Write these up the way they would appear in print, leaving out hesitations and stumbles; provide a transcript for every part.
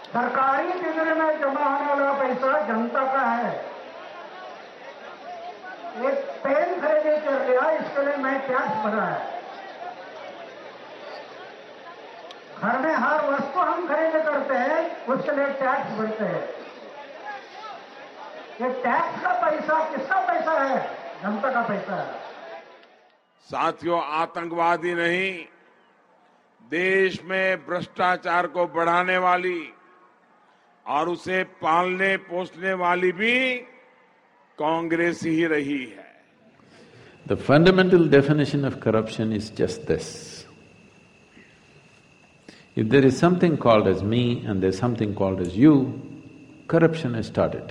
सरकारी तिजोरी में जमा होने वाला पैसा जनता का है। एक पेन खरीदी कर लिया, इसके लिए मैं टैक्स भरा है। घर में हर वस्तु हम खरीद करते हैं, उसके लिए टैक्स भरते हैं। ये टैक्स का पैसा किसका पैसा है? जनता का पैसा है। साथियों, आतंकवादी नहीं, देश में भ्रष्टाचार को बढ़ाने वाली और उसे पालने पोसने वाली भी कांग्रेस ही रही है। The fundamental definition of corruption is just this. If there is something called as me and there's something called as you, corruption has started.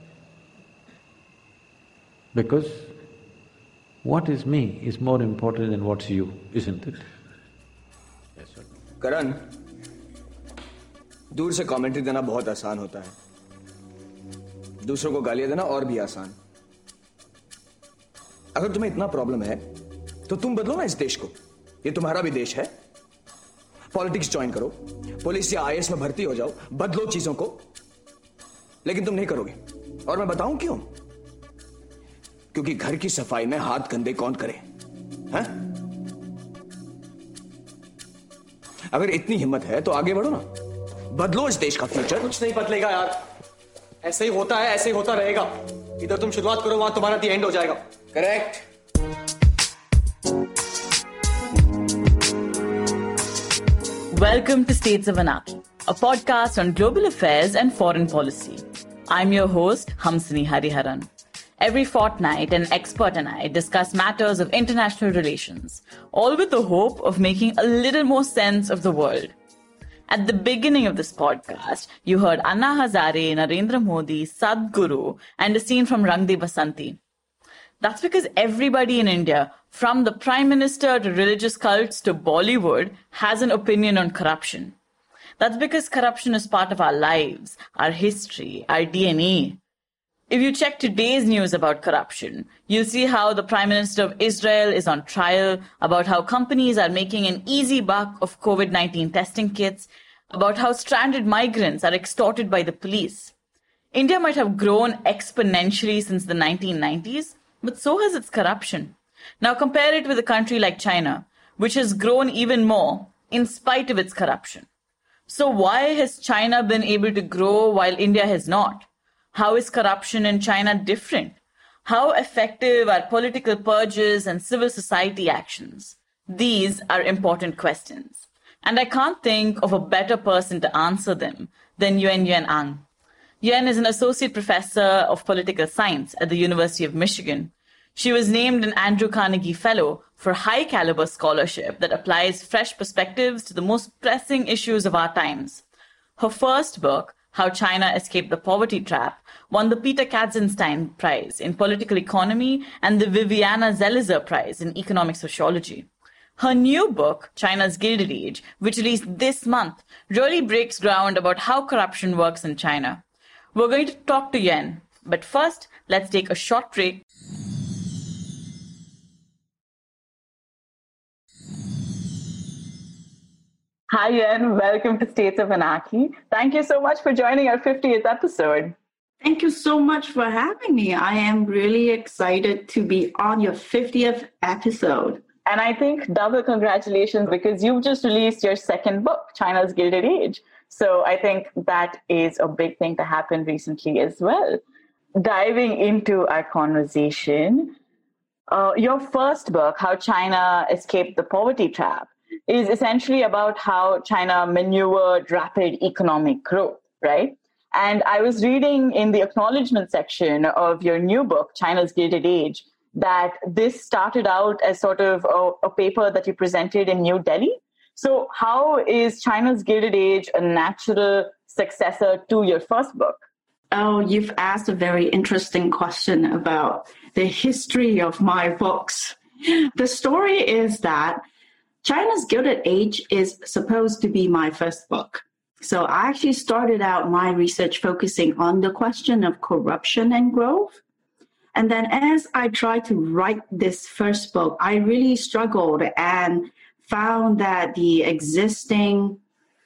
Because what is me is more important than what's you, isn't it? Yes, sir. करण, दूर से commentary देना बहुत आसान होता है, दूसरों को गालियां देना और भी आसान। अगर तुम्हें इतना प्रॉब्लम है तो तुम बदलो ना इस देश को, ये तुम्हारा भी देश है। पॉलिटिक्स ज्वाइन करो, पुलिस या आईएएस में भर्ती हो जाओ, बदलो चीजों को, लेकिन तुम नहीं करोगे। और मैं बताऊं क्यों? क्योंकि घर की सफाई में हाथ गंदे कौन करे, हैं? अगर इतनी हिम्मत है तो आगे बढ़ो ना, बदलो इस देश का फ्यूचर। कुछ नहीं बदलेगा यार, ऐसे ही होता है, ऐसे ही होता रहेगा। इधर तुम शुरुआत करो, वहां तुम्हारा दी एंड हो जाएगा। Correct. Welcome to States of Anarchy, a podcast on global affairs and foreign policy. I'm your host, Hamsini Hariharan. Every fortnight, an expert and I discuss matters of international relations, all with the hope of making a little more sense of the world. At the beginning of this podcast, you heard Anna Hazare, Narendra Modi, Sadhguru, and a scene from Rang De Basanti. That's because everybody in India, from the Prime Minister to religious cults to Bollywood, has an opinion on corruption. That's because corruption is part of our lives, our history, our DNA. If you check today's news about corruption, you'll see how the Prime Minister of Israel is on trial, about how companies are making an easy buck of COVID-19 testing kits, about how stranded migrants are extorted by the police. India might have grown exponentially since the 1990s, but so has its corruption. Now compare it with a country like China, which has grown even more in spite of its corruption. So why has China been able to grow while India has not? How is corruption in China different? How effective are political purges and civil society actions? These are important questions. And I can't think of a better person to answer them than Yuen Ang. Yuen is an associate professor of political science at the University of Michigan. She was named an Andrew Carnegie Fellow for high-caliber scholarship that applies fresh perspectives to the most pressing issues of our times. Her first book, How China Escaped the Poverty Trap, won the Peter Katzenstein Prize in Political Economy and the Viviana Zelizer Prize in Economic Sociology. Her new book, China's Gilded Age, which released this month, really breaks ground about how corruption works in China. We're going to talk to Yuen, but first, let's take a short break. Hi, Yuen. Welcome to States of Anarchy. Thank you so much for joining our 50th episode. Thank you so much for having me. I am really excited to be on your 50th episode. And I think double congratulations because you've just released your second book, China's Gilded Age. So I think that is a big thing to happen recently as well. Diving into our conversation, your first book, How China Escaped the Poverty Trap, is essentially about how China maneuvered rapid economic growth, right? And I was reading in the acknowledgement section of your new book, China's Gilded Age, that this started out as sort of a paper that you presented in New Delhi. So how is China's Gilded Age a natural successor to your first book? Oh, you've asked a very interesting question about the history of my books. The story is that China's Gilded Age is supposed to be my first book. So I actually started out my research focusing on the question of corruption and growth. And then as I tried to write this first book, I really struggled and found that the existing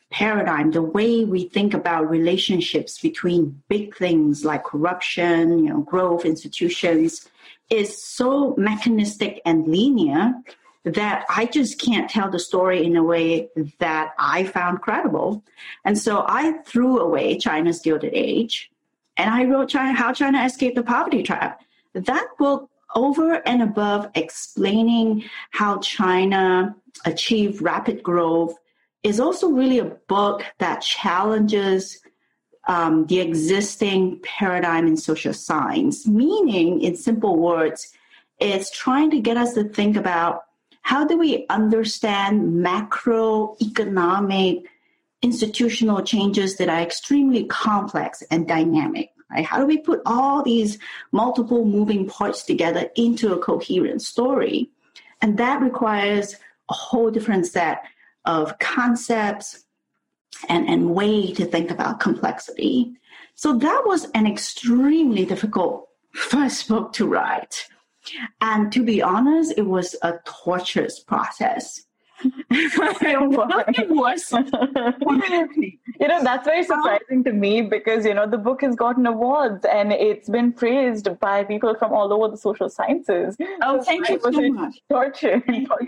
paradigm, the way we think about relationships between big things like corruption, growth, institutions, is so mechanistic and linear that I just can't tell the story in a way that I found credible. And so I threw away China's Gilded Age, and I wrote How China Escaped the Poverty Trap. That book, over and above explaining how China achieved rapid growth, is also really a book that challenges the existing paradigm in social science. Meaning, in simple words, it's trying to get us to think about how do we understand macroeconomic institutional changes that are extremely complex and dynamic. Right? How do we put all these multiple moving parts together into a coherent story? And that requires a whole different set of concepts and way to think about complexity. So that was an extremely difficult first book to write. And to be honest, it was a torturous process. It was. That's very surprising to me because, the book has gotten awards and it's been praised by people from all over the social sciences. Oh, thank you so much. Torturous.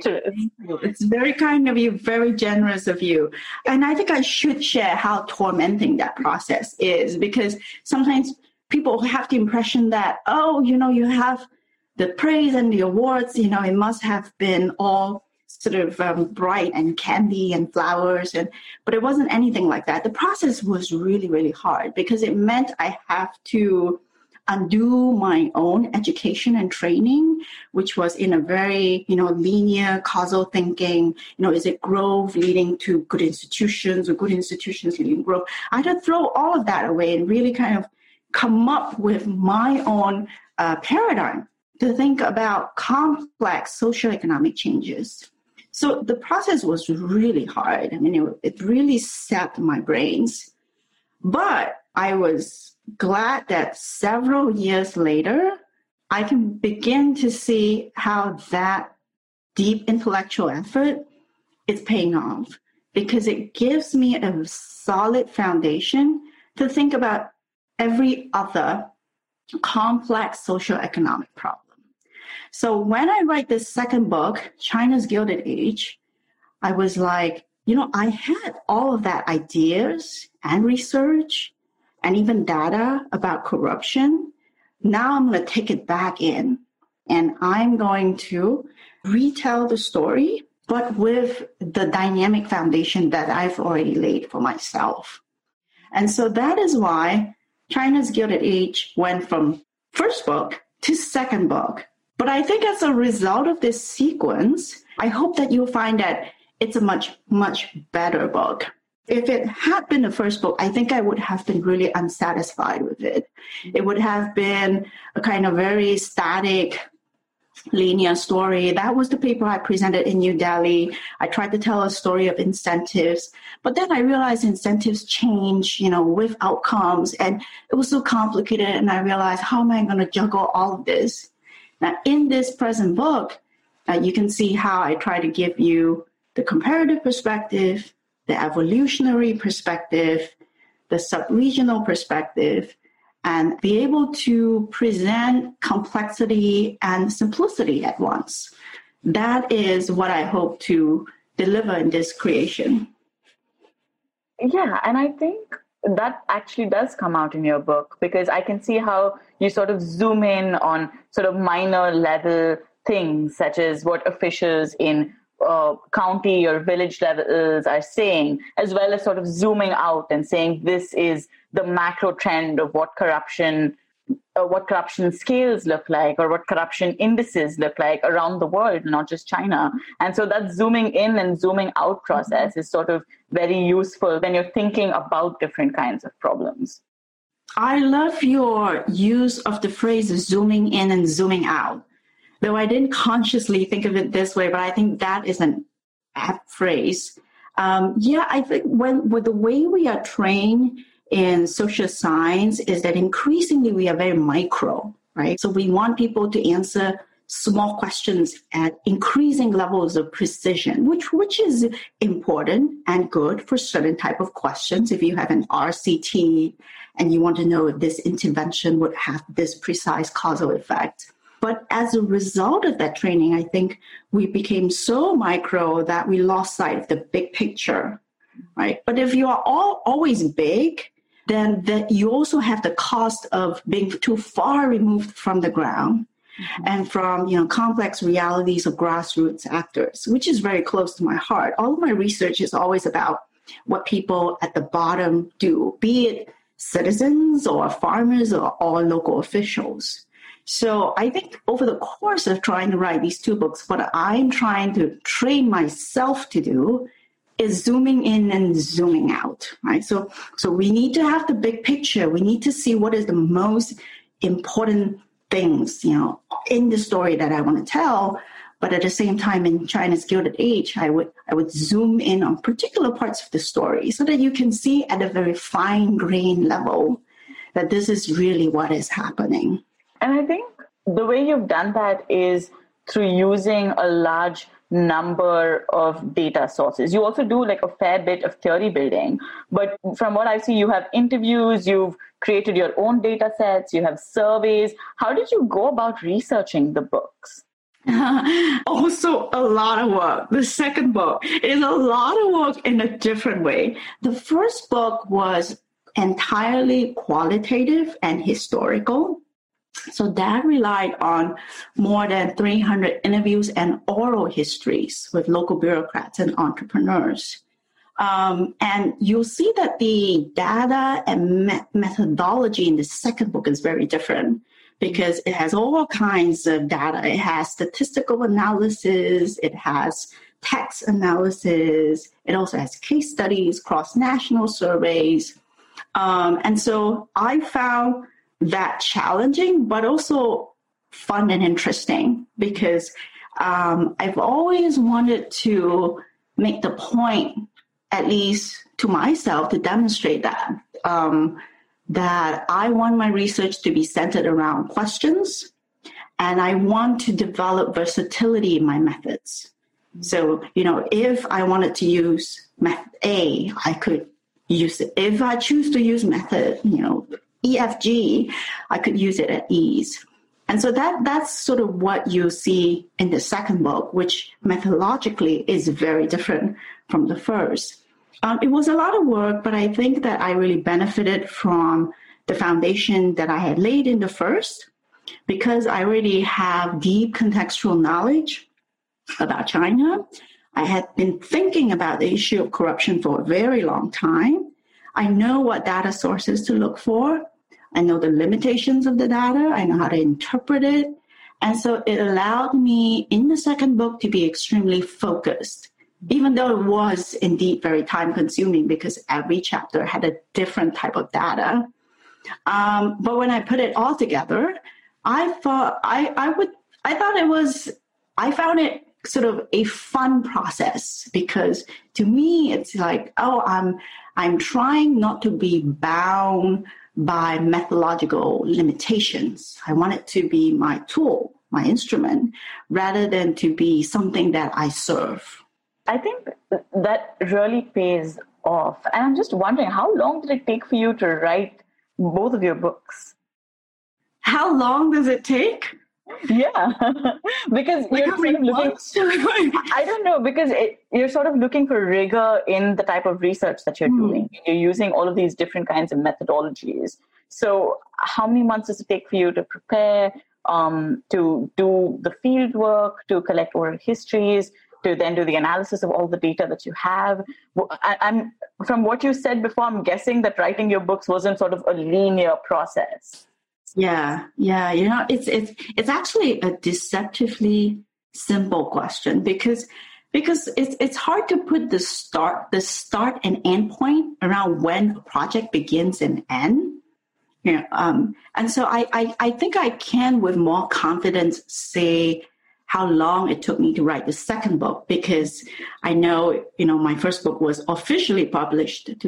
It's very kind of you, very generous of you. And I think I should share how tormenting that process is, because sometimes people have the impression that, you have the praise and the awards, it must have been all sort of bright and candy and flowers, but it wasn't anything like that. The process was really, really hard because it meant I have to undo my own education and training, which was in a very, linear causal thinking. Is it growth leading to good institutions or good institutions leading to growth? I had to throw all of that away and really kind of come up with my own paradigm to think about complex socioeconomic changes. So the process was really hard. I mean, it really sapped my brains. But I was glad that several years later, I can begin to see how that deep intellectual effort is paying off, because it gives me a solid foundation to think about every other complex socioeconomic problem. So when I write this second book, China's Gilded Age, I was like, I had all of that ideas and research and even data about corruption. Now I'm going to take it back in and I'm going to retell the story, but with the dynamic foundation that I've already laid for myself. And so that is why China's Gilded Age went from first book to second book. But I think as a result of this sequence, I hope that you'll find that it's a much, much better book. If it had been the first book, I think I would have been really unsatisfied with it. It would have been a kind of very static, linear story. That was the paper I presented in New Delhi. I tried to tell a story of incentives, but then I realized incentives change, with outcomes, and it was so complicated. And I realized, how am I going to juggle all of this? Now, in this present book, you can see how I try to give you the comparative perspective, the evolutionary perspective, the sub-regional perspective, and be able to present complexity and simplicity at once. That is what I hope to deliver in this creation. Yeah, and I think that actually does come out in your book, because I can see how you sort of zoom in on sort of minor level things, such as what officials in county or village levels are saying, as well as sort of zooming out and saying this is the macro trend of what corruption scales look like, or what corruption indices look like around the world, not just China. And so that zooming in and zooming out process is sort of very useful when you're thinking about different kinds of problems. I love your use of the phrase zooming in and zooming out. Though I didn't consciously think of it this way, but I think that is an apt phrase. I think with the way we are trained in social science is that increasingly we are very micro, right? So we want people to answer small questions at increasing levels of precision, which is important and good for certain type of questions. If you have an RCT and you want to know if this intervention would have this precise causal effect. But as a result of that training, I think we became so micro that we lost sight of the big picture, right? But if you are always big, then you also have the cost of being too far removed from the ground and from complex realities of grassroots actors, which is very close to my heart. All of my research is always about what people at the bottom do, be it citizens or farmers or local officials. So I think over the course of trying to write these two books, what I'm trying to train myself to do is zooming in and zooming out, right? So we need to have the big picture. We need to see what is the most important things, in the story that I want to tell. But at the same time, in China's Gilded Age, I would zoom in on particular parts of the story so that you can see at a very fine-grained level that this is really what is happening. And I think the way you've done that is through using a large number of data sources. You also do like a fair bit of theory building, but from what I see, you have interviews, you've created your own data sets, you have surveys. How did you go about researching the books? Also a lot of work. The second book is a lot of work in a different way. The first book was entirely qualitative and historical. So that relied on more than 300 interviews and oral histories with local bureaucrats and entrepreneurs. And you'll see that the data and methodology in the second book is very different because it has all kinds of data. It has statistical analysis, it has text analysis, it also has case studies, cross-national surveys. And so I found that challenging, but also fun and interesting because I've always wanted to make the point, at least to myself, to demonstrate that I want my research to be centered around questions, and I want to develop versatility in my methods. So, if I wanted to use method A, I could use it. If I choose to use method, EFG, I could use it at ease. And so that's sort of what you see in the second book, which methodologically is very different from the first. It was a lot of work, but I think that I really benefited from the foundation that I had laid in the first, because I already have deep contextual knowledge about China. I had been thinking about the issue of corruption for a very long time. I know what data sources to look for. I know the limitations of the data. I know how to interpret it. And so it allowed me in the second book to be extremely focused, even though it was indeed very time consuming because every chapter had a different type of data. But when I put it all together, I found it sort of a fun process because to me, it's like, I'm trying not to be bound by methodological limitations. I want it to be my tool, my instrument, rather than to be something that I serve. I think that really pays off. And I'm just wondering, how long did it take for you to write both of your books? How long does it take? Yeah, because you're sort of looking, I don't know, because you're sort of looking for rigor in the type of research that you're doing. You're using all of these different kinds of methodologies. So how many months does it take for you to prepare, to do the field work, to collect oral histories, to then do the analysis of all the data that you have? I'm from what you said before, I'm guessing that writing your books wasn't sort of a linear process. Yeah. It's actually a deceptively simple question because it's hard to put the start and end point around when a project begins and ends. And so I think I can with more confidence say how long it took me to write the second book, because I know, my first book was officially published in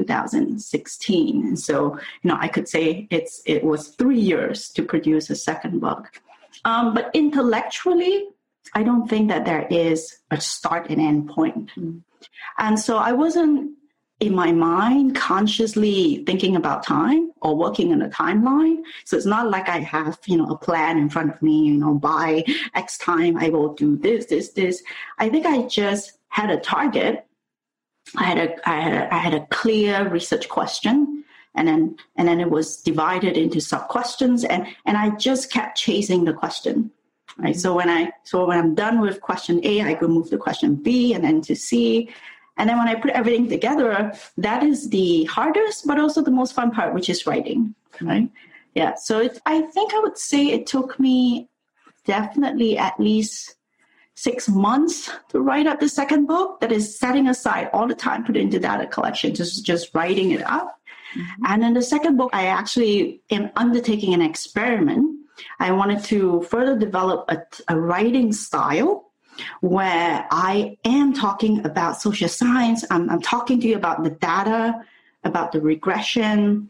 2016. And so, I could say it was 3 years to produce a second book. But intellectually, I don't think that there is a start and end point. And so I wasn't in my mind consciously thinking about time or working in a timeline. So it's not like I have, a plan in front of me, by X time I will do this. I think I just had a target. I had a clear research question, and then it was divided into sub questions, and I just kept chasing the question. Right. So when I'm done with question A, I go move to question B and then to C. And then when I put everything together, that is the hardest, but also the most fun part, which is writing. Right. Yeah. So I think I would say it took me definitely at least 6 months to write up the second book. That is setting aside all the time, put it into data collection, just writing it up. And in the second book, I actually am undertaking an experiment. I wanted to further develop a writing style where I am talking about social science. I'm talking to you about the data, about the regression,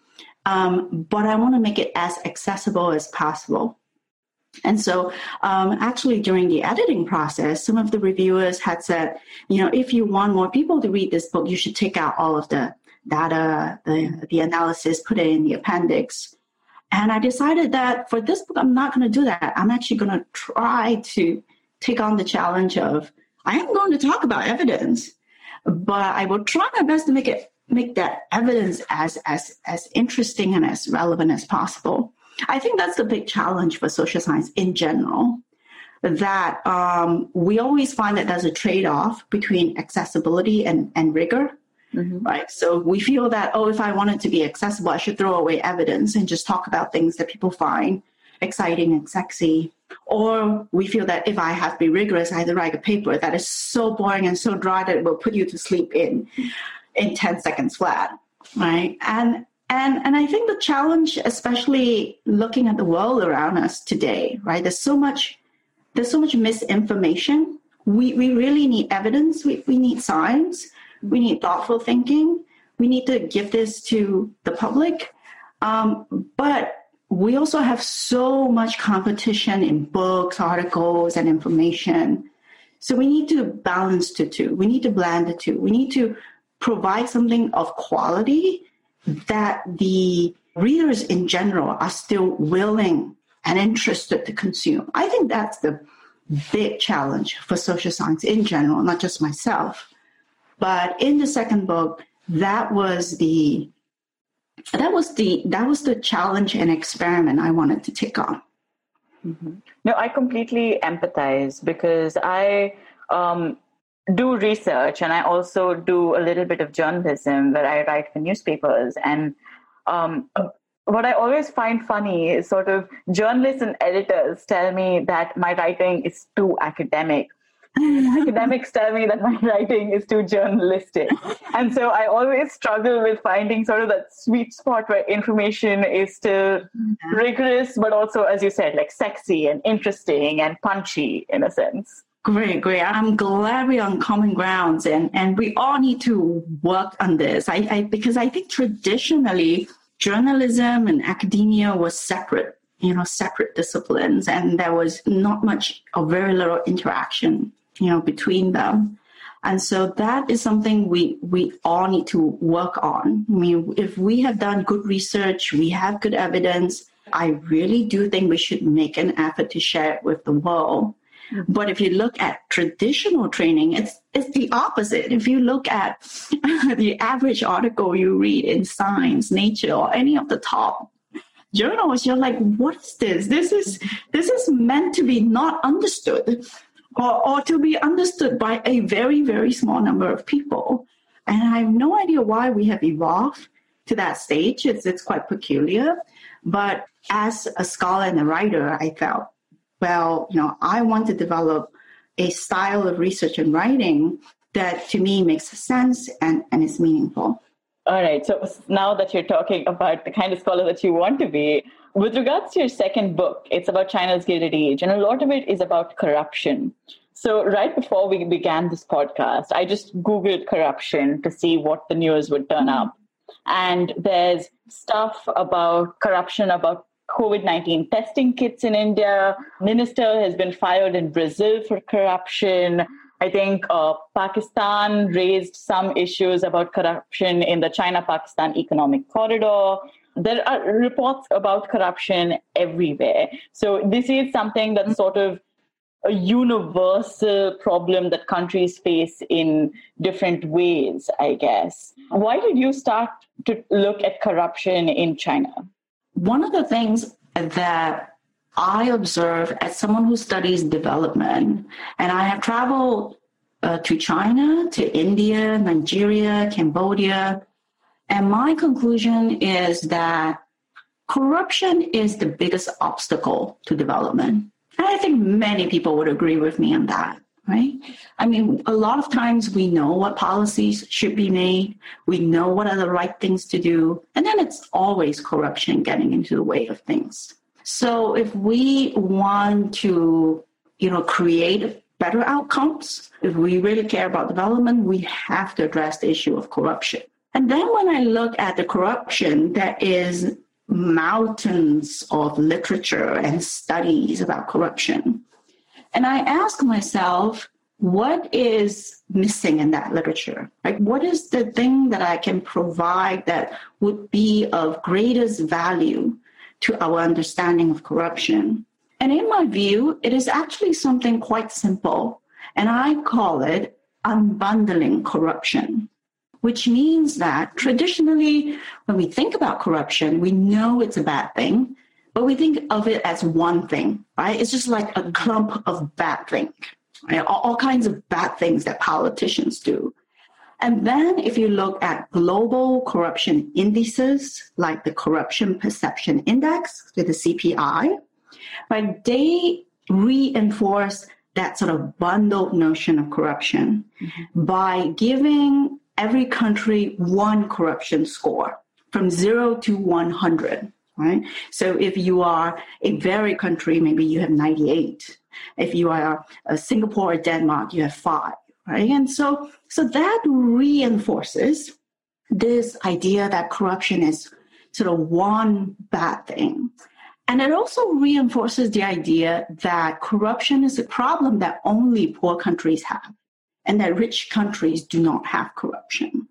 but I want to make it as accessible as possible. And so actually during the editing process, some of the reviewers had said, if you want more people to read this book, you should take out all of the data, the analysis, put it in the appendix. And I decided that for this book, I'm not going to do that. I'm actually going to try to take on the challenge of, I am going to talk about evidence, but I will try my best to make that evidence as interesting and as relevant as possible. I think that's the big challenge for social science in general, that we always find that there's a trade-off between accessibility and rigor. Right. So we feel that, if I want it to be accessible, I should throw away evidence and just talk about things that people find exciting and sexy. Or we feel that if I have to be rigorous, I have to write a paper that is so boring and so dry that it will put you to sleep in 10 seconds flat. Right. And I think the challenge, especially looking at the world around us today, right? There's so much misinformation. We really need evidence. We need science. We need thoughtful thinking. We need to give this to the public. But we also have so much competition in books, articles, and information. So we need to balance the two. We need to blend the two. We need to provide something of quality that the readers in general are still willing and interested to consume. I think that's the big challenge for social science in general, not just myself. But in the second book, that was the challenge and experiment I wanted to take on. No, I completely empathize because I do research and I also do a little bit of journalism where I write for newspapers. And what I always find funny is sort of journalists and editors tell me that my writing is too academic. Academics tell me that my writing is too journalistic. And so I always struggle with finding sort of that sweet spot where information is still rigorous, but also, as you said, like sexy and interesting and punchy in a sense. Great. I'm glad we're on common grounds and we all need to work on this. Because I think traditionally journalism and academia was separate disciplines, and there was not much or very little interaction between them. And so that is something we all need to work on. I mean, if we have done good research, we have good evidence, I really do think we should make an effort to share it with the world. But if you look at traditional training, it's the opposite. If you look at the average article you read in Science, Nature, or any of the top journals, you're like, what is this? This is meant to be not understood. Or to be understood by a very, very small number of people. And I have no idea why we have evolved to that stage. It's quite peculiar. But as a scholar and a writer, I felt, I want to develop a style of research and writing that to me makes sense and is meaningful. All right. So now that you're talking about the kind of scholar that you want to be, with regards to your second book, it's about China's Gilded Age, and a lot of it is about corruption. So right before we began this podcast, I just Googled corruption to see what the news would turn up. And there's stuff about corruption about COVID-19 testing kits in India. Minister has been fired in Brazil for corruption. I think Pakistan raised some issues about corruption in the China-Pakistan economic corridor. There are reports about corruption everywhere. So this is something that's sort of a universal problem that countries face in different ways, I guess. Why did you start to look at corruption in China? One of the things that I observe as someone who studies development, and I have traveled to China, to India, Nigeria, Cambodia, and my conclusion is that corruption is the biggest obstacle to development. And I think many people would agree with me on that, right? I mean, a lot of times we know what policies should be made. We know what are the right things to do. And then it's always corruption getting into the way of things. So if we want to, create better outcomes, if we really care about development, we have to address the issue of corruption. And then when I look at the corruption, there is mountains of literature and studies about corruption. And I ask myself, what is missing in that literature? Like, what is the thing that I can provide that would be of greatest value to our understanding of corruption? And in my view, it is actually something quite simple. And I call it unbundling corruption, which means that traditionally, when we think about corruption, we know it's a bad thing, but we think of it as one thing, right? It's just like a clump of bad things, right? All kinds of bad things that politicians do. And then if you look at global corruption indices, like the Corruption Perception Index, the CPI, right, they reinforce that sort of bundled notion of corruption by giving every country one corruption score from 0 to 100, right? So if you are a very country, maybe you have 98. If you are Singapore or Denmark, you have 5, right? And so that reinforces this idea that corruption is sort of one bad thing. And it also reinforces the idea that corruption is a problem that only poor countries have, and that rich countries do not have corruption.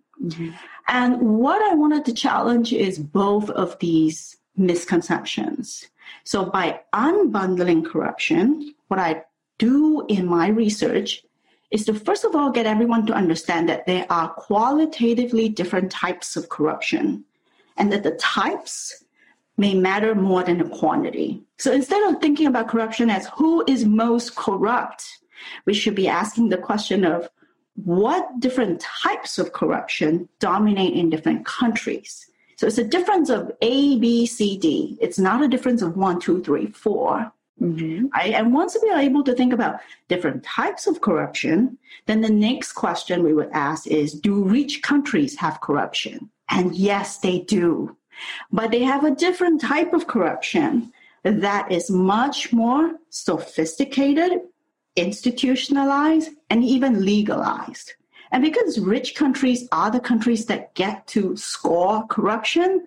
And what I wanted to challenge is both of these misconceptions. So by unbundling corruption, what I do in my research is to first of all get everyone to understand that there are qualitatively different types of corruption, and that the types may matter more than the quantity. So instead of thinking about corruption as who is most corrupt, we should be asking the question of what different types of corruption dominate in different countries. So it's a difference of A, B, C, D. It's not a difference of 1, 2, 3, 4. Right? And once we are able to think about different types of corruption, then the next question we would ask is, do rich countries have corruption? And yes, they do. But they have a different type of corruption that is much more sophisticated, institutionalized, and even legalized. And because rich countries are the countries that get to score corruption,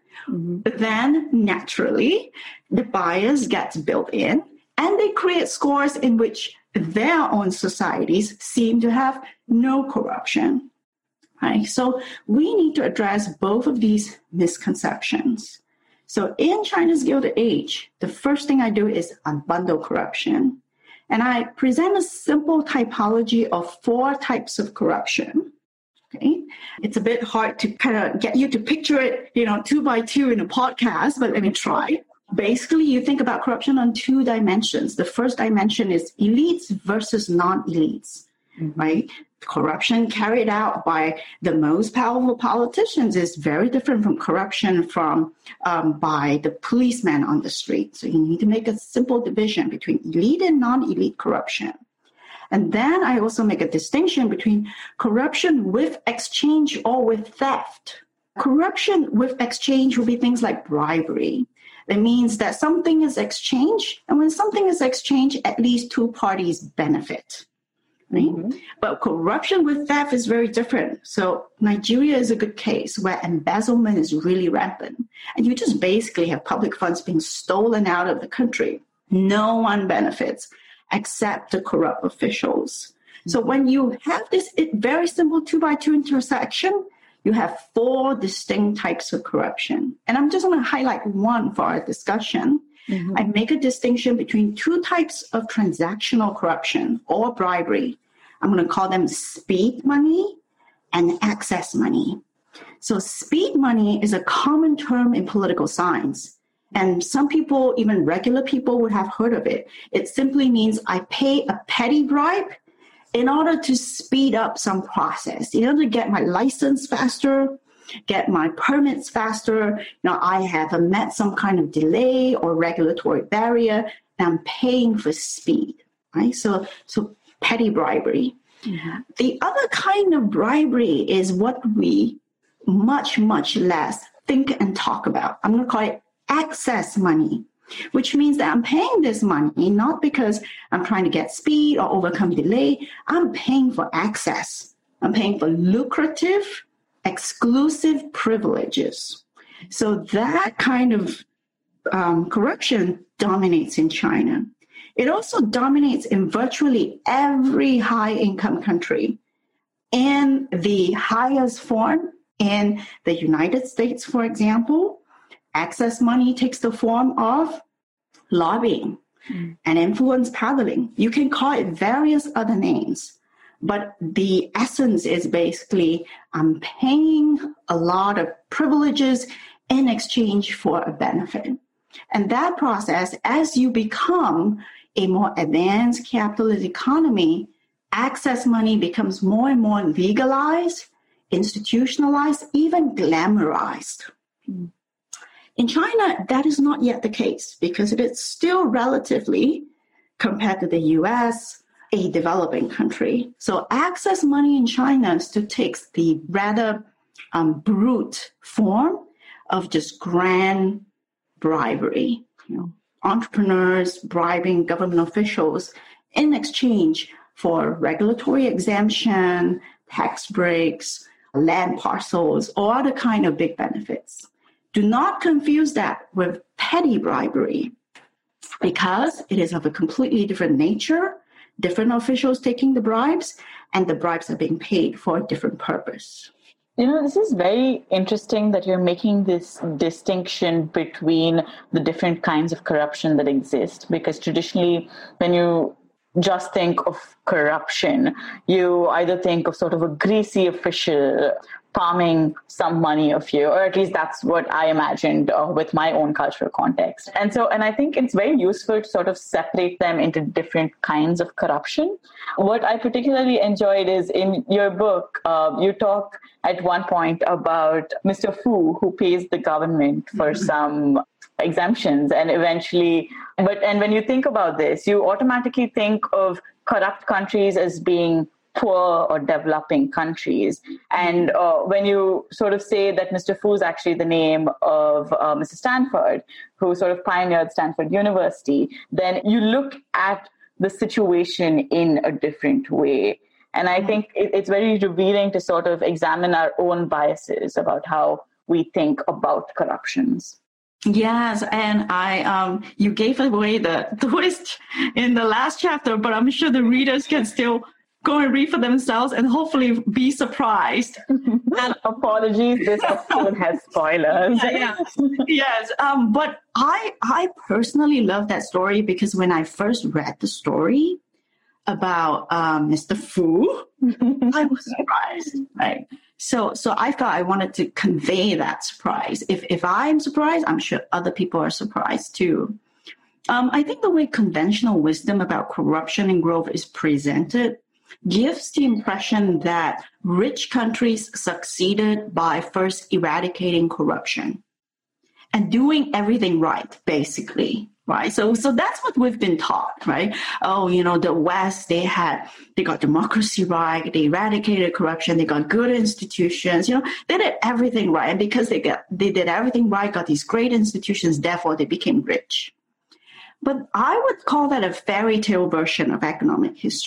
then naturally the bias gets built in, and they create scores in which their own societies seem to have no corruption. Right? So we need to address both of these misconceptions. So in China's Gilded Age, the first thing I do is unbundle corruption. And I present a simple typology of 4 types of corruption. Okay? It's a bit hard to kind of get you to picture it, 2 by 2 in a podcast, but let me try. Basically, you think about corruption on 2 dimensions. The first dimension is elites versus non-elites, right? Corruption carried out by the most powerful politicians is very different from corruption by the policeman on the street. So you need to make a simple division between elite and non-elite corruption. And then I also make a distinction between corruption with exchange or with theft. Corruption with exchange will be things like bribery. That means that something is exchanged, and when something is exchanged, at least 2 parties benefit. right? But corruption with theft is very different. So Nigeria is a good case where embezzlement is really rampant. And you just basically have public funds being stolen out of the country. No one benefits except the corrupt officials. So when you have this very simple 2x2 intersection, you have 4 distinct types of corruption. And I'm just going to highlight one for our discussion. I make a distinction between 2 types of transactional corruption or bribery. I'm going to call them speed money and access money. So speed money is a common term in political science. And some people, even regular people, would have heard of it. It simply means I pay a petty bribe in order to speed up some process, in order to get my license faster, get my permits faster. I have met some kind of delay or regulatory barrier, and I'm paying for speed, right? So petty bribery. The other kind of bribery is what we much, much less think and talk about. I'm going to call it access money, which means that I'm paying this money not because I'm trying to get speed or overcome delay. I'm paying for access. I'm paying for lucrative, exclusive privileges. So that kind of corruption dominates in China. It also dominates in virtually every high-income country. In the highest form, in the United States, for example, access money takes the form of lobbying and influence peddling. You can call it various other names, but the essence is basically I'm paying a lot of privileges in exchange for a benefit. And that process, as you become a more advanced capitalist economy, access money becomes more and more legalized, institutionalized, even glamorized. In China, that is not yet the case because it is still relatively, compared to the US, a developing country. So access money in China still takes the rather brute form of just grand bribery. Entrepreneurs bribing government officials in exchange for regulatory exemption, tax breaks, land parcels, or other kind of big benefits. Do not confuse that with petty bribery because it is of a completely different nature, different officials taking the bribes, and the bribes are being paid for a different purpose. This is very interesting that you're making this distinction between the different kinds of corruption that exist, because traditionally, when you just think of corruption, you either think of sort of a greasy official palming some money of you, or at least that's what I imagined with my own cultural context. And I think it's very useful to sort of separate them into different kinds of corruption. What I particularly enjoyed is in your book, you talk at one point about Mr. Fu, who pays the government for some exemptions, and eventually, and when you think about this, you automatically think of corrupt countries as being poor or developing countries. And when you sort of say that Mr. Fu is actually the name of Mr. Stanford, who sort of pioneered Stanford University, then you look at the situation in a different way. And I think it's very revealing to sort of examine our own biases about how we think about corruptions. Yes, and you gave away the twist in the last chapter, but I'm sure the readers can still go and read for themselves and hopefully be surprised. And apologies, this episode has spoilers. Yes, but I personally love that story because when I first read the story about Mr. Fu, I was surprised, right? So I thought I wanted to convey that surprise. If I'm surprised, I'm sure other people are surprised too. I think the way conventional wisdom about corruption and growth is presented gives the impression that rich countries succeeded by first eradicating corruption and doing everything right, basically. Right. So that's what we've been taught, right? Oh, the West, they got democracy right. They eradicated corruption. They got good institutions. They did everything right. And because they did everything right, got these great institutions, therefore they became rich. But I would call that a fairy tale version of economic history.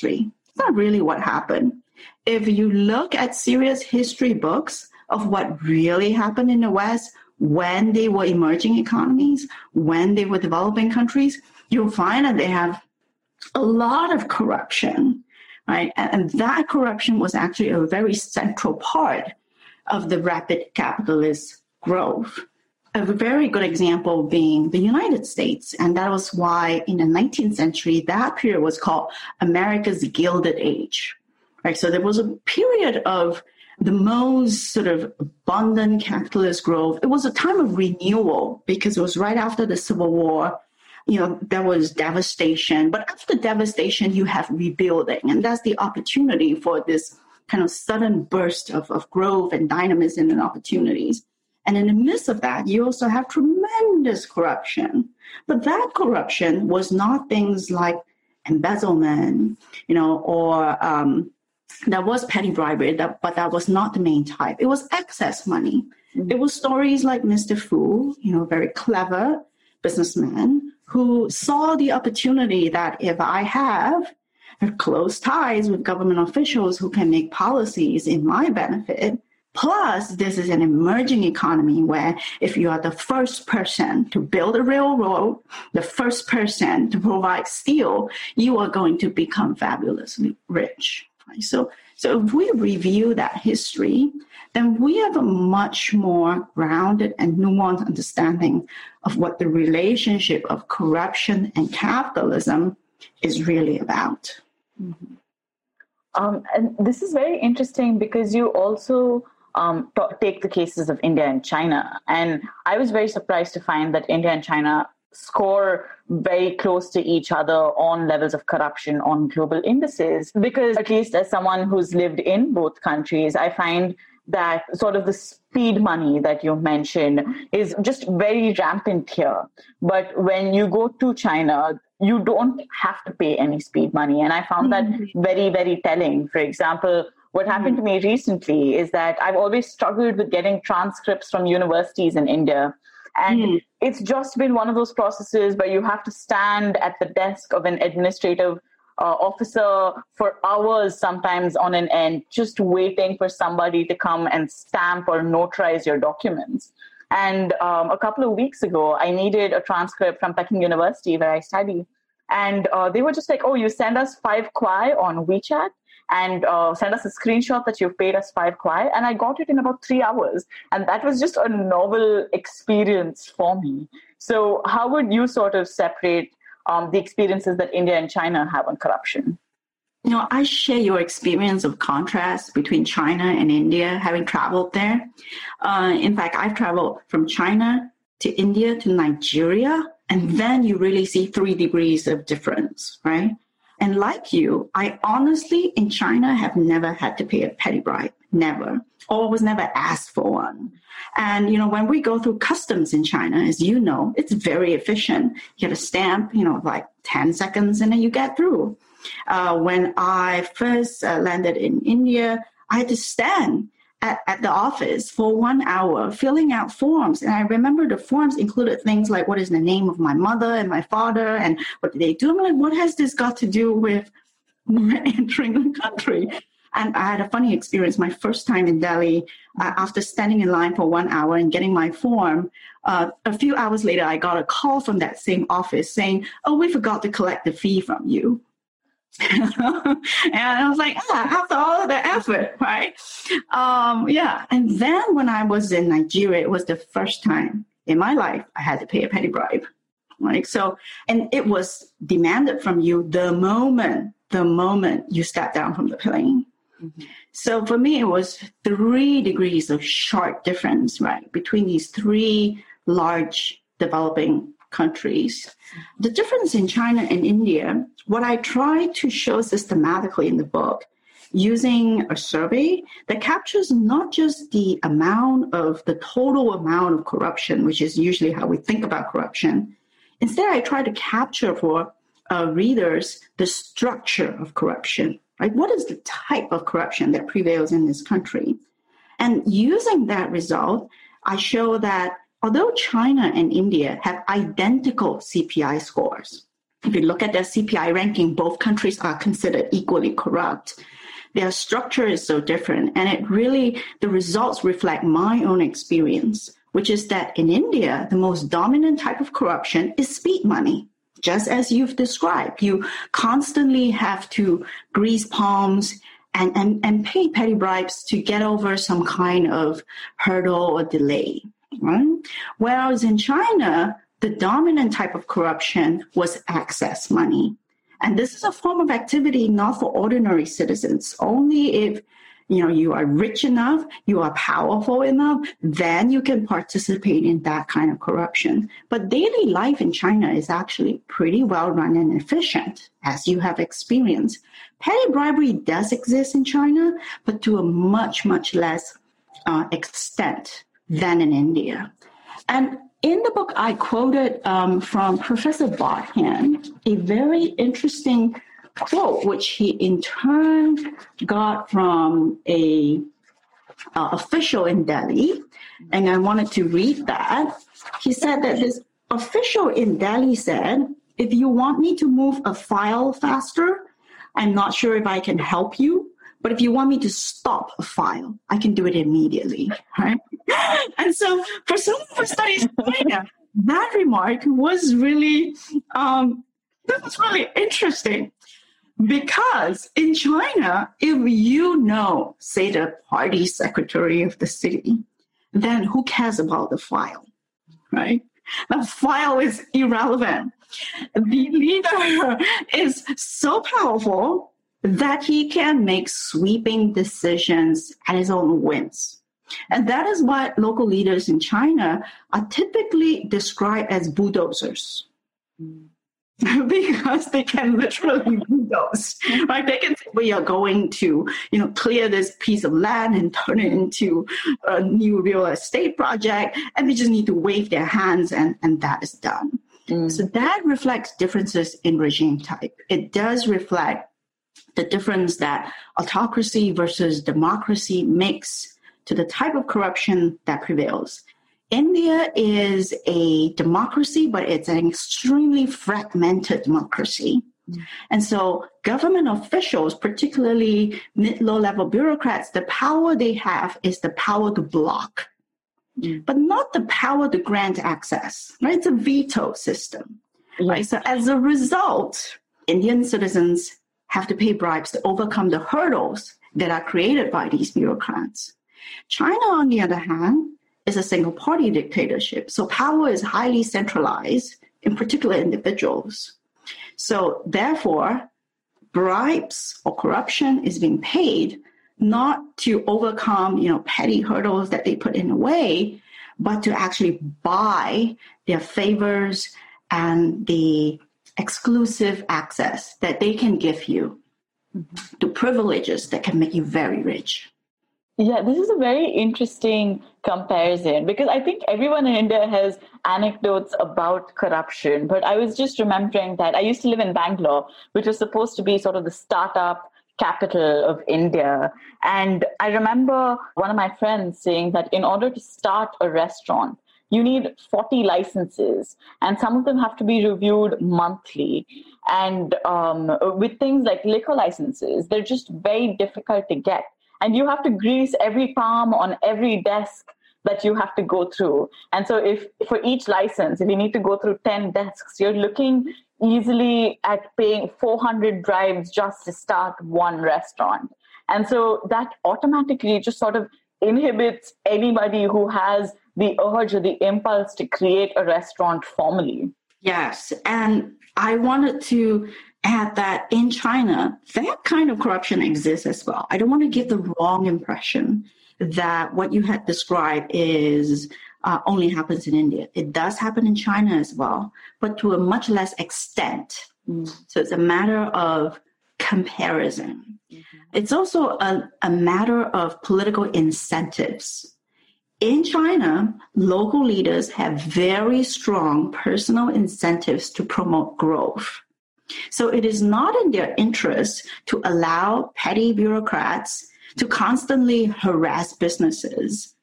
It's not really what happened. If you look at serious history books of what really happened in the West when they were emerging economies, when they were developing countries, you'll find that they have a lot of corruption, right? And that corruption was actually a very central part of the rapid capitalist growth. A very good example being the United States. And that was why in the 19th century, that period was called America's Gilded Age, right? So there was a period of the most sort of abundant capitalist growth. It was a time of renewal because it was right after the Civil War. There was devastation. But after devastation, you have rebuilding. And that's the opportunity for this kind of sudden burst of growth and dynamism and opportunities. And in the midst of that, you also have tremendous corruption. But that corruption was not things like embezzlement, or there was petty bribery, but that was not the main type. It was excess money. Mm-hmm. It was stories like Mr. Fu, very clever businessman who saw the opportunity that if I have close ties with government officials who can make policies in my benefit, plus this is an emerging economy where if you are the first person to build a railroad, the first person to provide steel, you are going to become fabulously rich. So if we review that history, then we have a much more rounded and nuanced understanding of what the relationship of corruption and capitalism is really about. Mm-hmm. And this is very interesting because you also take the cases of India and China. And I was very surprised to find that India and China score very close to each other on levels of corruption on global indices, because at least as someone who's lived in both countries, I find that sort of the speed money that you mentioned is just very rampant here. But when you go to China, you don't have to pay any speed money. And I found that very, very telling. For example, what happened to me recently is that I've always struggled with getting transcripts from universities in India. And it's just been one of those processes where you have to stand at the desk of an administrative officer for hours, sometimes on an end, just waiting for somebody to come and stamp or notarize your documents. And a couple of weeks ago, I needed a transcript from Peking University where I study. And they were just like, oh, you send us 5 kwai on WeChat and send us a screenshot that you've paid us 5 kwai. And I got it in about 3 hours. And that was just a novel experience for me. So how would you sort of separate the experiences that India and China have on corruption? I share your experience of contrast between China and India, having traveled there. In fact, I've traveled from China to India to Nigeria, and then you really see 3 degrees of difference, right? And like you, I honestly, in China, have never had to pay a petty bribe, never, or was never asked for one. And, when we go through customs in China, as you know, it's very efficient. You get a stamp, like 10 seconds, and then you get through. When I first landed in India, I had to stand at the office for 1 hour filling out forms. And I remember the forms included things like, what is the name of my mother and my father and what do they do? I'm like, what has this got to do with entering the country? And I had a funny experience my first time in Delhi. After standing in line for 1 hour and getting my form, a few hours later, I got a call from that same office saying, oh, we forgot to collect the fee from you. And I was like, after all of the effort, right? And then when I was in Nigeria, it was the first time in my life I had to pay a petty bribe, right? So, and it was demanded from you the moment you stepped down from the plane. Mm-hmm. So for me, it was 3 degrees of sharp difference, right, between these 3 large developing countries. The difference in China and India, what I try to show systematically in the book, using a survey that captures not just the total amount of corruption, which is usually how we think about corruption. Instead, I try to capture for readers the structure of corruption, right? What is the type of corruption that prevails in this country? And using that result, I show that although China and India have identical CPI scores, if you look at their CPI ranking, both countries are considered equally corrupt. Their structure is so different. And the results reflect my own experience, which is that in India, the most dominant type of corruption is speed money. Just as you've described, you constantly have to grease palms and pay petty bribes to get over some kind of hurdle or delay. Right? Whereas in China, the dominant type of corruption was access money. And this is a form of activity not for ordinary citizens. Only if you are rich enough, you are powerful enough, then you can participate in that kind of corruption. But daily life in China is actually pretty well run and efficient, as you have experienced. Petty bribery does exist in China, but to a much, much less extent than in India. And in the book, I quoted from Professor Bodhan a very interesting quote, which he in turn got from a official in Delhi, and I wanted to read that. He said that this official in Delhi said, "If you want me to move a file faster, I'm not sure if I can help you, but if you want me to stop a file, I can do it immediately." Right? And so for someone who studies China, that remark was really interesting. Because in China, if say the party secretary of the city, then who cares about the file, right? The file is irrelevant. The leader is so powerful that he can make sweeping decisions at his own whims. And that is what local leaders in China are typically described as bulldozers. Because they can literally bulldoze, right? They can say, we are going to, clear this piece of land and turn it into a new real estate project, and they just need to wave their hands and that is done. So that reflects differences in regime type. It does reflect the difference that autocracy versus democracy makes to the type of corruption that prevails. India is a democracy, but it's an extremely fragmented democracy. And so government officials, particularly low-level bureaucrats, the power they have is the power to block, but not the power to grant access, right? It's a veto system, right? So as a result, Indian citizens have to pay bribes to overcome the hurdles that are created by these bureaucrats. China, on the other hand, is a single-party dictatorship. So power is highly centralized, in particular individuals. So therefore, bribes or corruption is being paid not to overcome, petty hurdles that they put in the way, but to actually buy their favors and the exclusive access that they can give you to privileges that can make you very rich. Yeah, this is a very interesting comparison because I think everyone in India has anecdotes about corruption. But I was just remembering that I used to live in Bangalore, which was supposed to be sort of the startup capital of India. And I remember one of my friends saying that in order to start a restaurant, you need 40 licenses, and some of them have to be reviewed monthly. And with things like liquor licenses, they're just very difficult to get. And you have to grease every palm on every desk that you have to go through. And so if for each license, if you need to go through 10 desks, you're looking easily at paying 400 bribes just to start one restaurant. And so that automatically just sort of inhibits anybody who has the urge or the impulse to create a restaurant formally. Yes. And I wanted to add that in China, that kind of corruption exists as well. I don't want to give the wrong impression that what you had described is only happens in India. It does happen in China as well, but to a much less extent. So it's a matter of comparison. It's also a matter of political incentives. In China, local leaders have very strong personal incentives to promote growth. So it is not in their interest to allow petty bureaucrats to constantly harass businesses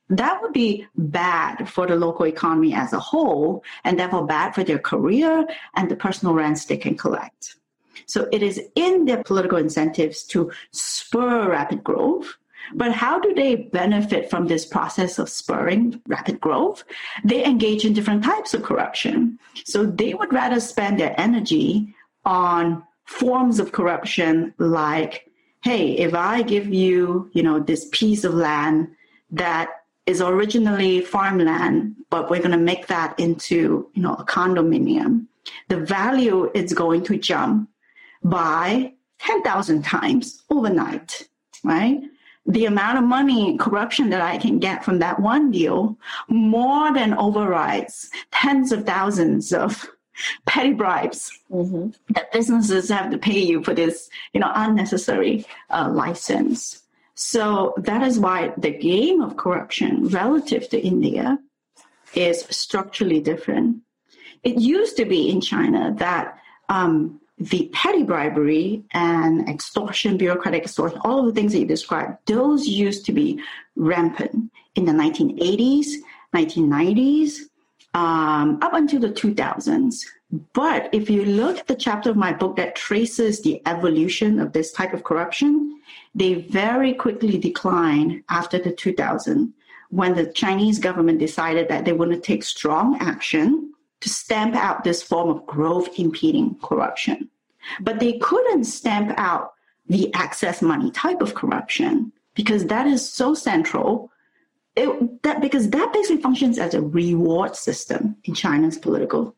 that would be bad for the local economy as a whole, and therefore bad for their career and the personal rents they can collect. So it is in their political incentives to spur rapid growth. But how do they benefit from this process of spurring rapid growth? They engage in different types of corruption. So they would rather spend their energy on forms of corruption like, hey, if I give you, this piece of land that is originally farmland, but we're going to make that into, a condominium, the value is going to jump by 10,000 times overnight, right? The amount of money, corruption that I can get from that one deal more than overrides tens of thousands of petty bribes that businesses have to pay you for this, unnecessary license. So that is why the game of corruption relative to India is structurally different. It used to be in China that the petty bribery and extortion, bureaucratic extortion, all of the things that you described, those used to be rampant in the 1980s, 1990s, up until the 2000s. But if you look at the chapter of my book that traces the evolution of this type of corruption, they very quickly declined after the 2000s, when the Chinese government decided that they want to take strong action to stamp out this form of growth-impeding corruption. But they couldn't stamp out the access money type of corruption because that is so central. Because that basically functions as a reward system in China's political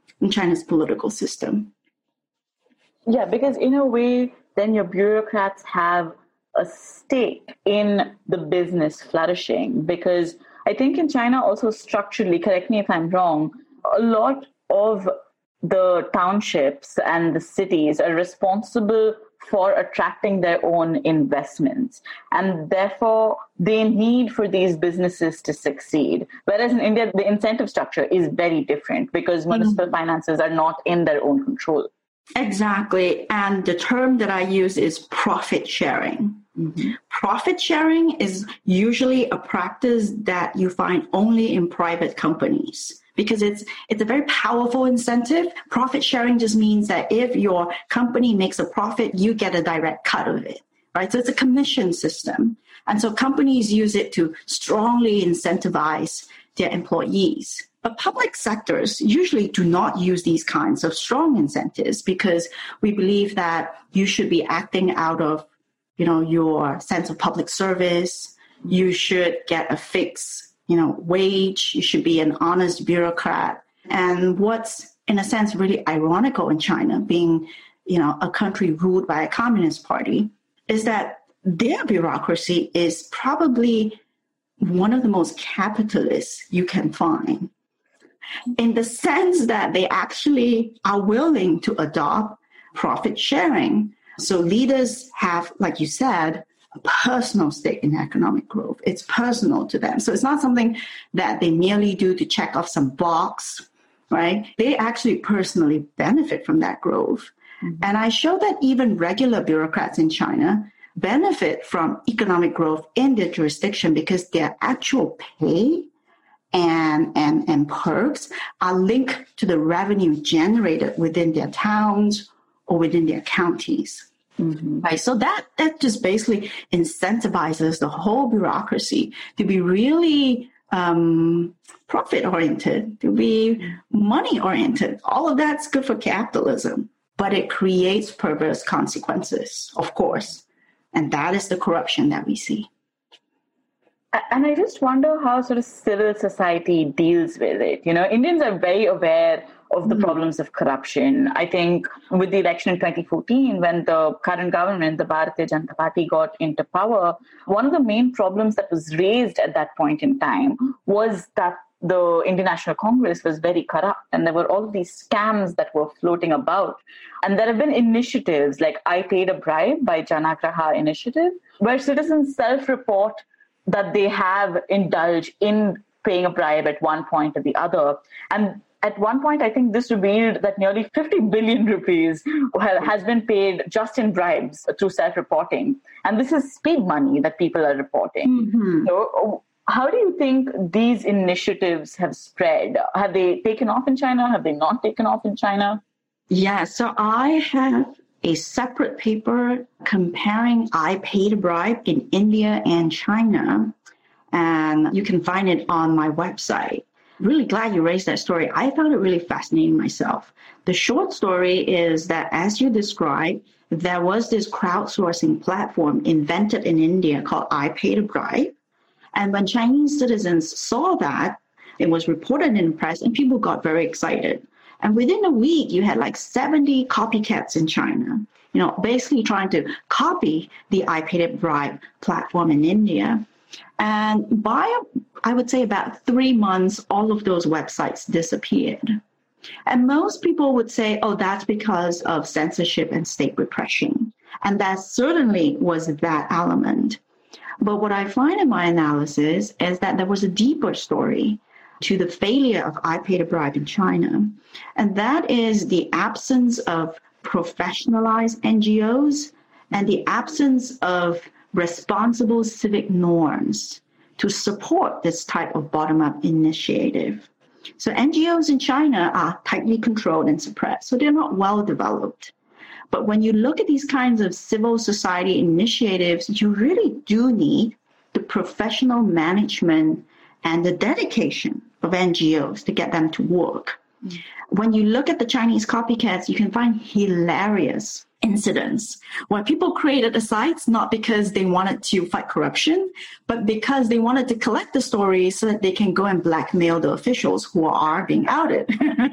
system. Yeah, because in a way, then your bureaucrats have a stake in the business flourishing. Because I think in China also structurally, correct me if I'm wrong, a lot of the townships and the cities are responsible for attracting their own investments. And therefore, they need for these businesses to succeed. Whereas in India, the incentive structure is very different because municipal finances are not in their own control. Exactly. And the term that I use is profit sharing. Profit sharing is usually a practice that you find only in private companies because it's a very powerful incentive. Profit sharing just means that if your company makes a profit, you get a direct cut of it, right? So it's a commission system. And so companies use it to strongly incentivize their employees. But public sectors usually do not use these kinds of strong incentives because we believe that you should be acting out of your sense of public service. You should get a fixed, wage. You should be an honest bureaucrat. And what's, in a sense, really ironical in China, being, a country ruled by a communist party, is that their bureaucracy is probably one of the most capitalist you can find, in the sense that they actually are willing to adopt profit sharing. So leaders have, like you said, a personal stake in economic growth. It's personal to them. So it's not something that they merely do to check off some box, right? They actually personally benefit from that growth. And I show that even regular bureaucrats in China benefit from economic growth in their jurisdiction because their actual pay and perks are linked to the revenue generated within their towns or within their counties. Right. So that just basically incentivizes the whole bureaucracy to be really profit oriented, to be money oriented. All of that's good for capitalism, but it creates perverse consequences, of course. And that is the corruption that we see. And I just wonder how sort of civil society deals with it. Indians are very aware of the problems of corruption. I think with the election in 2014, when the current government, the Bharatiya Janata Party, got into power, one of the main problems that was raised at that point in time was that the Indian National Congress was very corrupt and there were all of these scams that were floating about. And there have been initiatives like I Paid a Bribe by Janagraha Initiative, where citizens self-report that they have indulged in paying a bribe at one point or the other. And at one point, I think this revealed that nearly 50 billion rupees has been paid just in bribes through self-reporting. And this is paid money that people are reporting. So How do you think these initiatives have spread? Have they taken off in China? Have they not taken off in China? Yeah, so I have a separate paper comparing I Paid a Bribe in India and China, and you can find it on my website. Really glad you raised that story. I found it really fascinating myself. The short story is that, as you described, there was this crowdsourcing platform invented in India called I Paid a Bribe. And when Chinese citizens saw that, it was reported in the press and people got very excited. And within a week, you had like 70 copycats in China, basically trying to copy the I Paid a Bribe platform in India. And by, I would say, about 3 months, all of those websites disappeared. And most people would say, oh, that's because of censorship and state repression. And that certainly was that element. But what I find in my analysis is that there was a deeper story to the failure of I Paid a Bribe in China. And that is the absence of professionalized NGOs and the absence of responsible civic norms to support this type of bottom-up initiative. So NGOs in China are tightly controlled and suppressed, so they're not well developed. But when you look at these kinds of civil society initiatives, you really do need the professional management and the dedication of NGOs to get them to work. When you look at the Chinese copycats, you can find hilarious incidents where people created the sites not because they wanted to fight corruption, but because they wanted to collect the stories so that they can go and blackmail the officials who are being outed.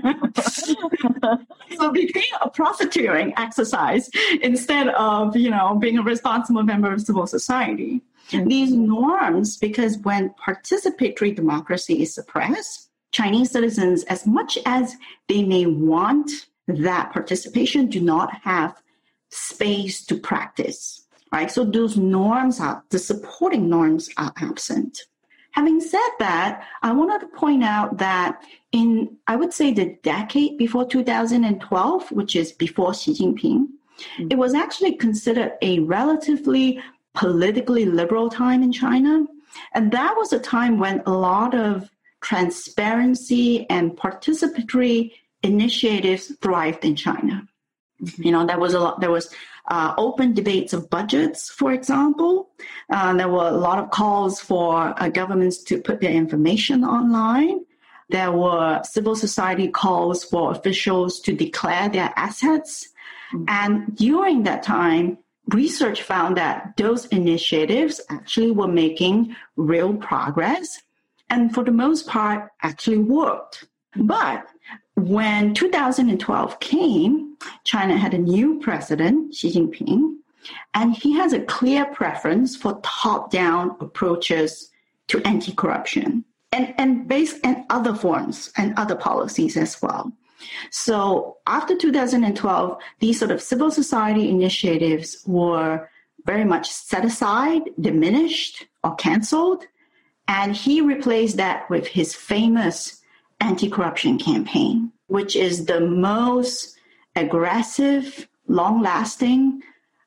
So it became a profiteering exercise instead of, being a responsible member of civil society. These norms, because when participatory democracy is suppressed, Chinese citizens, as much as they may want that participation, do not have space to practice, right? So those norms the supporting norms are absent. Having said that, I wanted to point out that in, I would say, the decade before 2012, which is before Xi Jinping, it was actually considered a relatively politically liberal time in China. And that was a time when a lot of transparency and participatory initiatives thrived in China. There was open debates of budgets, for example. There were a lot of calls for governments to put their information online. There were civil society calls for officials to declare their assets. And during that time, research found that those initiatives actually were making real progress and for the most part actually worked. But when 2012 came, China had a new president, Xi Jinping, and he has a clear preference for top-down approaches to anti-corruption and other forms and other policies as well. So after 2012, these sort of civil society initiatives were very much set aside, diminished, or canceled, and he replaced that with his famous anti-corruption campaign, which is the most aggressive, long-lasting,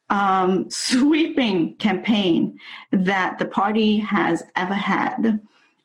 sweeping campaign that the party has ever had.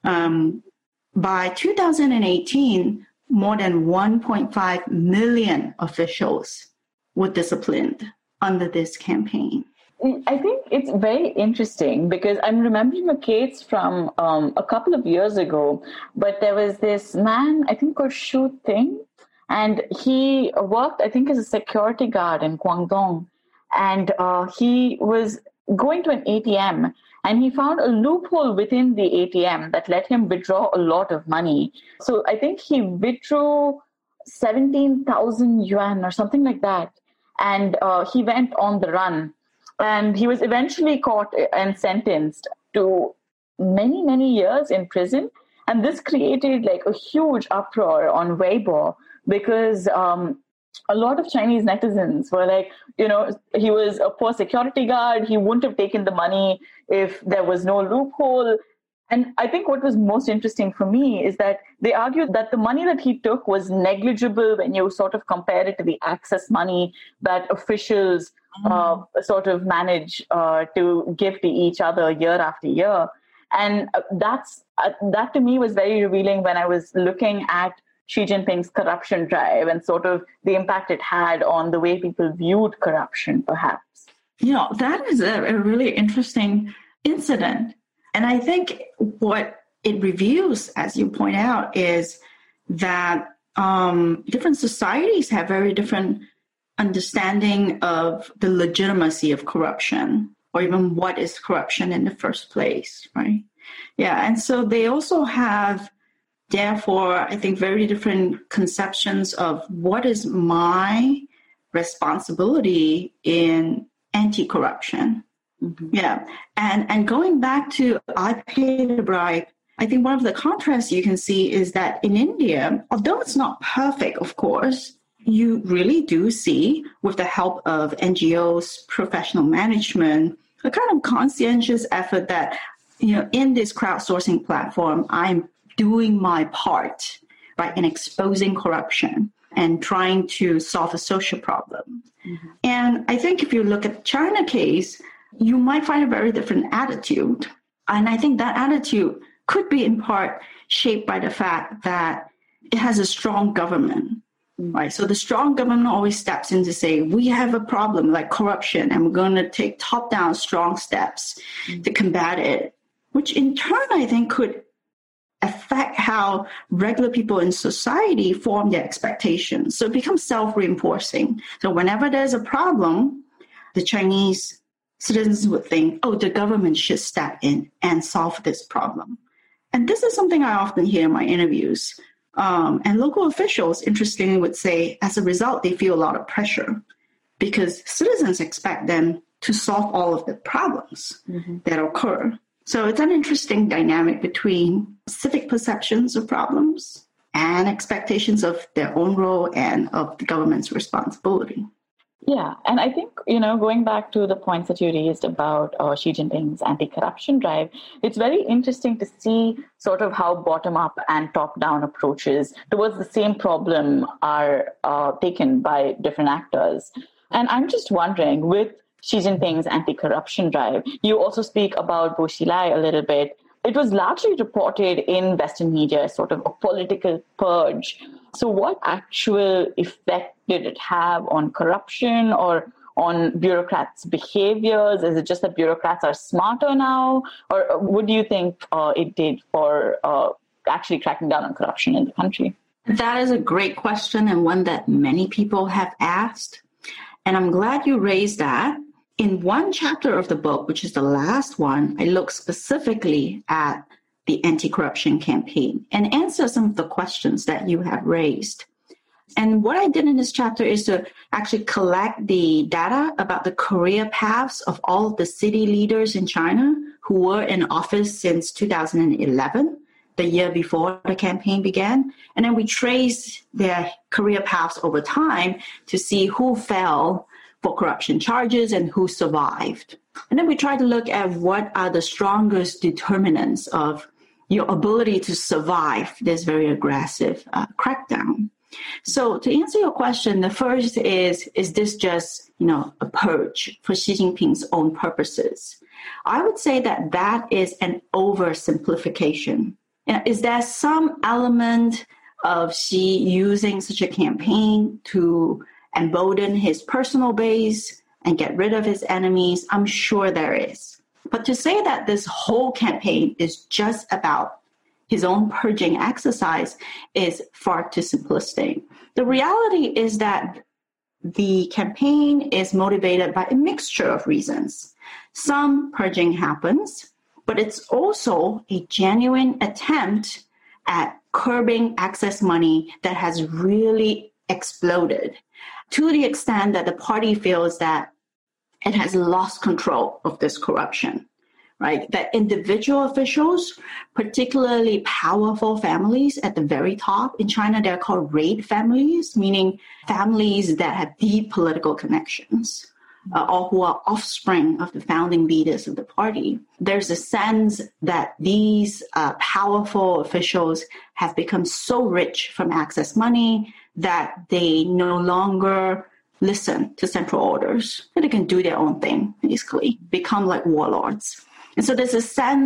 By 2018, more than 1.5 million officials were disciplined under this campaign. I think it's very interesting because I'm remembering a case from a couple of years ago, but there was this man, I think called Shu Ting, and he worked, I think, as a security guard in Guangdong, and he was going to an ATM and he found a loophole within the ATM that let him withdraw a lot of money. So I think he withdrew 17,000 yuan or something like that, and he went on the run. And he was eventually caught and sentenced to many, many years in prison. And this created like a huge uproar on Weibo because a lot of Chinese netizens were like, he was a poor security guard. He wouldn't have taken the money if there was no loophole. And I think what was most interesting for me is that they argued that the money that he took was negligible when you sort of compare it to the access money that officials sort of manage to give to each other year after year. And that to me was very revealing when I was looking at Xi Jinping's corruption drive and sort of the impact it had on the way people viewed corruption, perhaps. That is a really interesting incident. And I think what it reveals, as you point out, is that different societies have very different understanding of the legitimacy of corruption, or even what is corruption in the first place, right? Yeah, and so they also have, therefore, I think, very different conceptions of what is my responsibility in anti-corruption. Mm-hmm. Yeah, and going back to I paid a bribe, I think one of the contrasts you can see is that in India, although it's not perfect, of course, you really do see, with the help of NGOs, professional management, a kind of conscientious effort that, in this crowdsourcing platform, I'm doing my part, right, in exposing corruption and trying to solve a social problem. Mm-hmm. And I think if you look at the China case, you might find a very different attitude. And I think that attitude could be in part shaped by the fact that it has a strong government, right? So the strong government always steps in to say, we have a problem like corruption, and we're going to take top-down strong steps to combat it, which in turn, I think, could affect how regular people in society form their expectations. So it becomes self-reinforcing. So whenever there's a problem, the Chinese citizens would think, the government should step in and solve this problem. And this is something I often hear in my interviews. And local officials, interestingly, would say, as a result, they feel a lot of pressure because citizens expect them to solve all of the problems that occur. So it's an interesting dynamic between civic perceptions of problems and expectations of their own role and of the government's responsibility. Yeah, and I think, going back to the points that you raised about Xi Jinping's anti-corruption drive, it's very interesting to see sort of how bottom-up and top-down approaches towards the same problem are taken by different actors. And I'm just wondering, with Xi Jinping's anti-corruption drive, you also speak about Bo Xilai a little bit. It was largely reported in Western media as sort of a political purge. So what actual effect did it have on corruption or on bureaucrats' behaviors? Is it just that bureaucrats are smarter now? Or what do you think it did for actually cracking down on corruption in the country? That is a great question, and one that many people have asked. And I'm glad you raised that. In one chapter of the book, which is the last one, I look specifically at the anti-corruption campaign and answer some of the questions that you have raised. And what I did in this chapter is to actually collect the data about the career paths of all of the city leaders in China who were in office since 2011, the year before the campaign began. And then we traced their career paths over time to see who fell for corruption charges and who survived. And then we try to look at what are the strongest determinants of your ability to survive this very aggressive crackdown. So to answer your question, the first is this just, a purge for Xi Jinping's own purposes? I would say that is an oversimplification. Is there some element of Xi using such a campaign to embolden his personal base and get rid of his enemies? I'm sure there is. But to say that this whole campaign is just about his own purging exercise is far too simplistic. The reality is that the campaign is motivated by a mixture of reasons. Some purging happens, but it's also a genuine attempt at curbing excess money that has really exploded to the extent that the party feels that it has lost control of this corruption, right? That individual officials, particularly powerful families at the very top, in China, they're called raid families, meaning families that have deep political connections, or who are offspring of the founding leaders of the party. There's a sense that these powerful officials have become so rich from excess money that they no longer listen to central orders, and they can do their own thing, basically, become like warlords. And so there's a sense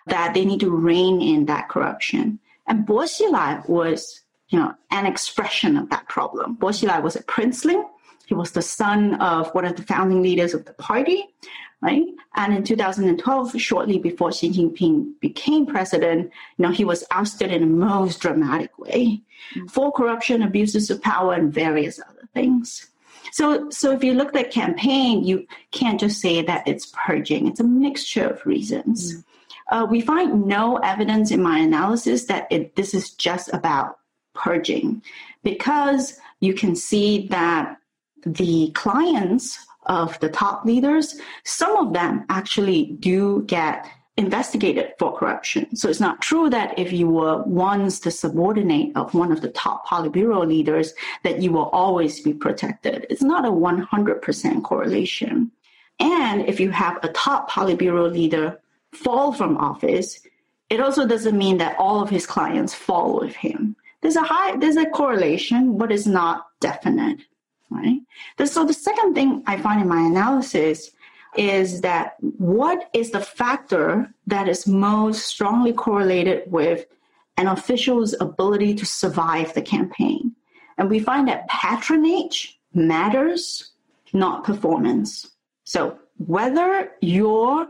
that they need to rein in that corruption. And Bo Xilai was, an expression of that problem. Bo Xilai was a princeling. He was the son of one of the founding leaders of the party, right? And in 2012, shortly before Xi Jinping became president, he was ousted in the most dramatic way for corruption, abuses of power, and various other things. So if you look at campaign, you can't just say that it's purging. It's a mixture of reasons. We find no evidence in my analysis that this is just about purging, because you can see that the clients of the top leaders, some of them actually do get investigated for corruption. So it's not true that if you were once the subordinate of one of the top Politburo leaders, that you will always be protected. It's not a 100% correlation. And if you have a top Politburo leader fall from office, it also doesn't mean that all of his clients fall with him. There's a correlation, but it's not definite, right? So the second thing I find in my analysis is that what is the factor that is most strongly correlated with an official's ability to survive the campaign? And we find that patronage matters, not performance. So whether your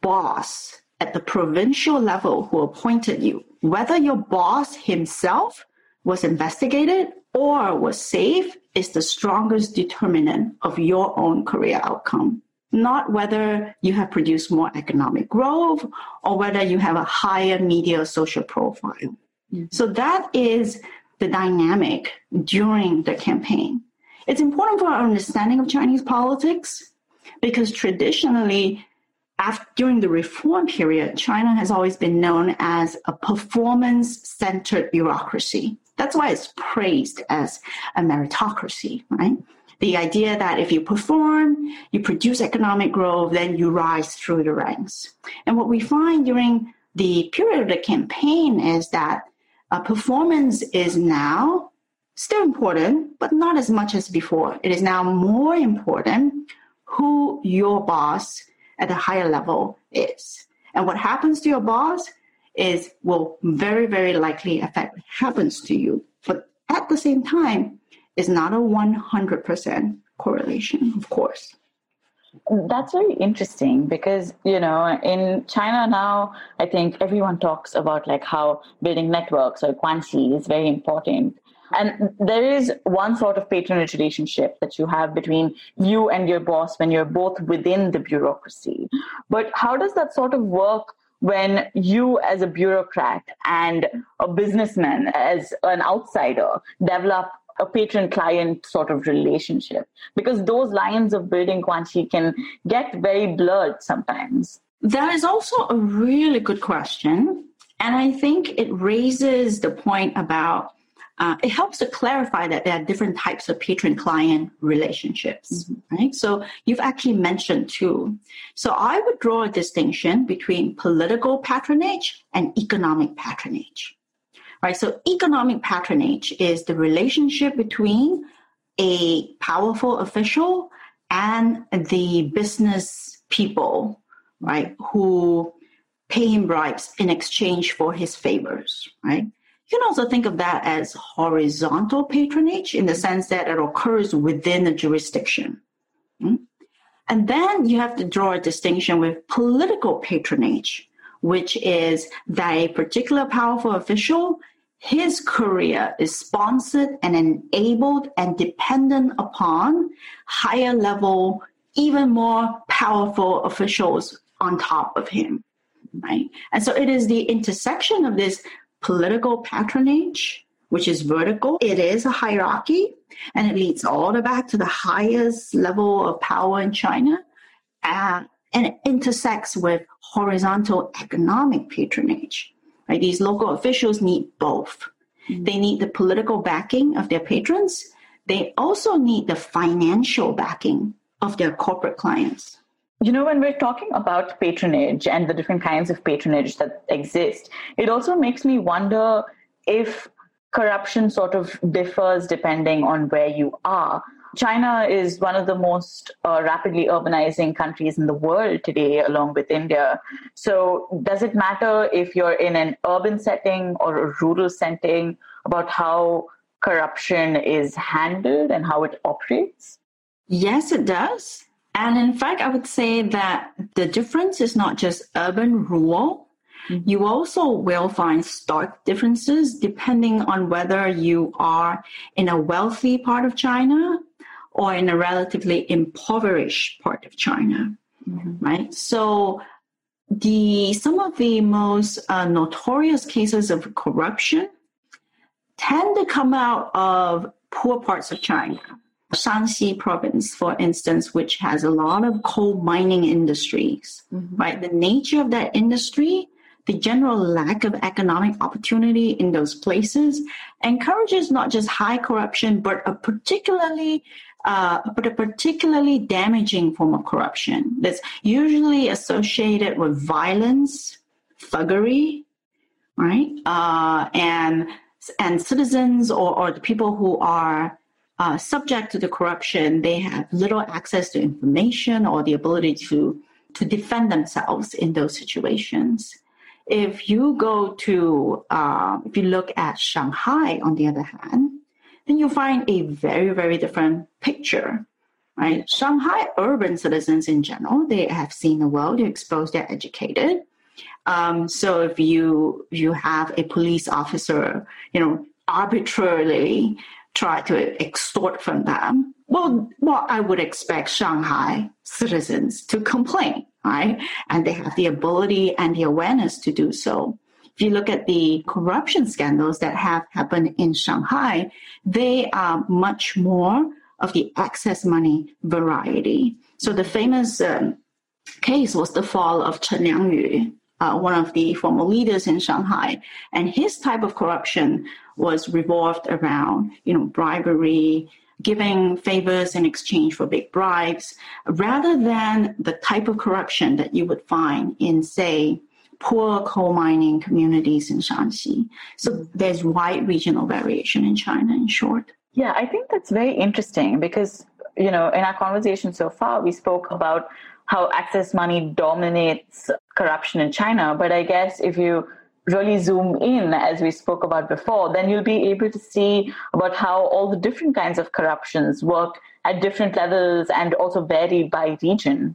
boss at the provincial level who appointed you, whether your boss himself was investigated or was safe, is the strongest determinant of your own career outcome. Not whether you have produced more economic growth or whether you have a higher media social profile. So that is the dynamic during the campaign. It's important for our understanding of Chinese politics because traditionally, during the reform period, China has always been known as a performance-centered bureaucracy. That's why it's praised as a meritocracy, right? The idea that if you perform, you produce economic growth, then you rise through the ranks. And what we find during the period of the campaign is that performance is now still important, but not as much as before. It is now more important who your boss at a higher level is. And what happens to your boss will very, very likely affect what happens to you. But at the same time, it's not a 100% correlation, of course. That's very interesting because, in China now, I think everyone talks about like how building networks or guanxi is very important. And there is one sort of patronage relationship that you have between you and your boss when you're both within the bureaucracy. But how does that sort of work when you as a bureaucrat and a businessman as an outsider develop a patron-client sort of relationship? Because those lines of building guanxi can get very blurred sometimes. That is also a really good question. And I think it raises the point about it helps to clarify that there are different types of patron-client relationships, right? So you've actually mentioned two. So I would draw a distinction between political patronage and economic patronage, right? So economic patronage is the relationship between a powerful official and the business people, right, who pay him bribes in exchange for his favors, right? You can also think of that as horizontal patronage in the sense that it occurs within a jurisdiction. And then you have to draw a distinction with political patronage, which is that a particular powerful official, his career is sponsored and enabled and dependent upon higher level, even more powerful officials on top of him, right? And so it is the intersection of this political patronage, which is vertical. It is a hierarchy, and it leads all the way back to the highest level of power in China, and it intersects with horizontal economic patronage. Right? These local officials need both. They need the political backing of their patrons. They also need the financial backing of their corporate clients. When we're talking about patronage and the different kinds of patronage that exist, it also makes me wonder if corruption sort of differs depending on where you are. China is one of the most rapidly urbanizing countries in the world today, along with India. So does it matter if you're in an urban setting or a rural setting about how corruption is handled and how it operates? Yes, it does. And in fact, I would say that the difference is not just urban, rural. You also will find stark differences depending on whether you are in a wealthy part of China or in a relatively impoverished part of China, right? So some of the most notorious cases of corruption tend to come out of poor parts of China. Shanxi province, for instance, which has a lot of coal mining industries, right? The nature of that industry, the general lack of economic opportunity in those places encourages not just high corruption, but a particularly damaging form of corruption that's usually associated with violence, thuggery, right? And citizens or the people who are subject to the corruption, they have little access to information or the ability to defend themselves in those situations. If you look at Shanghai, on the other hand, then you find a very, very different picture, right? Shanghai urban citizens in general, they have seen the world, they're exposed, they're educated. So if you have a police officer, arbitrarily try to extort from them, well, I would expect Shanghai citizens to complain, right? And they have the ability and the awareness to do so. If you look at the corruption scandals that have happened in Shanghai, they are much more of the excess money variety. So the famous case was the fall of Chen Liangyu, one of the former leaders in Shanghai. And his type of corruption was revolved around, bribery, giving favors in exchange for big bribes, rather than the type of corruption that you would find in, say, poor coal mining communities in Shanxi. So there's wide regional variation in China, in short. Yeah, I think that's very interesting because, in our conversation so far, we spoke about how access money dominates corruption in China. But I guess if you really zoom in, as we spoke about before, then you'll be able to see about how all the different kinds of corruptions work at different levels and also vary by region.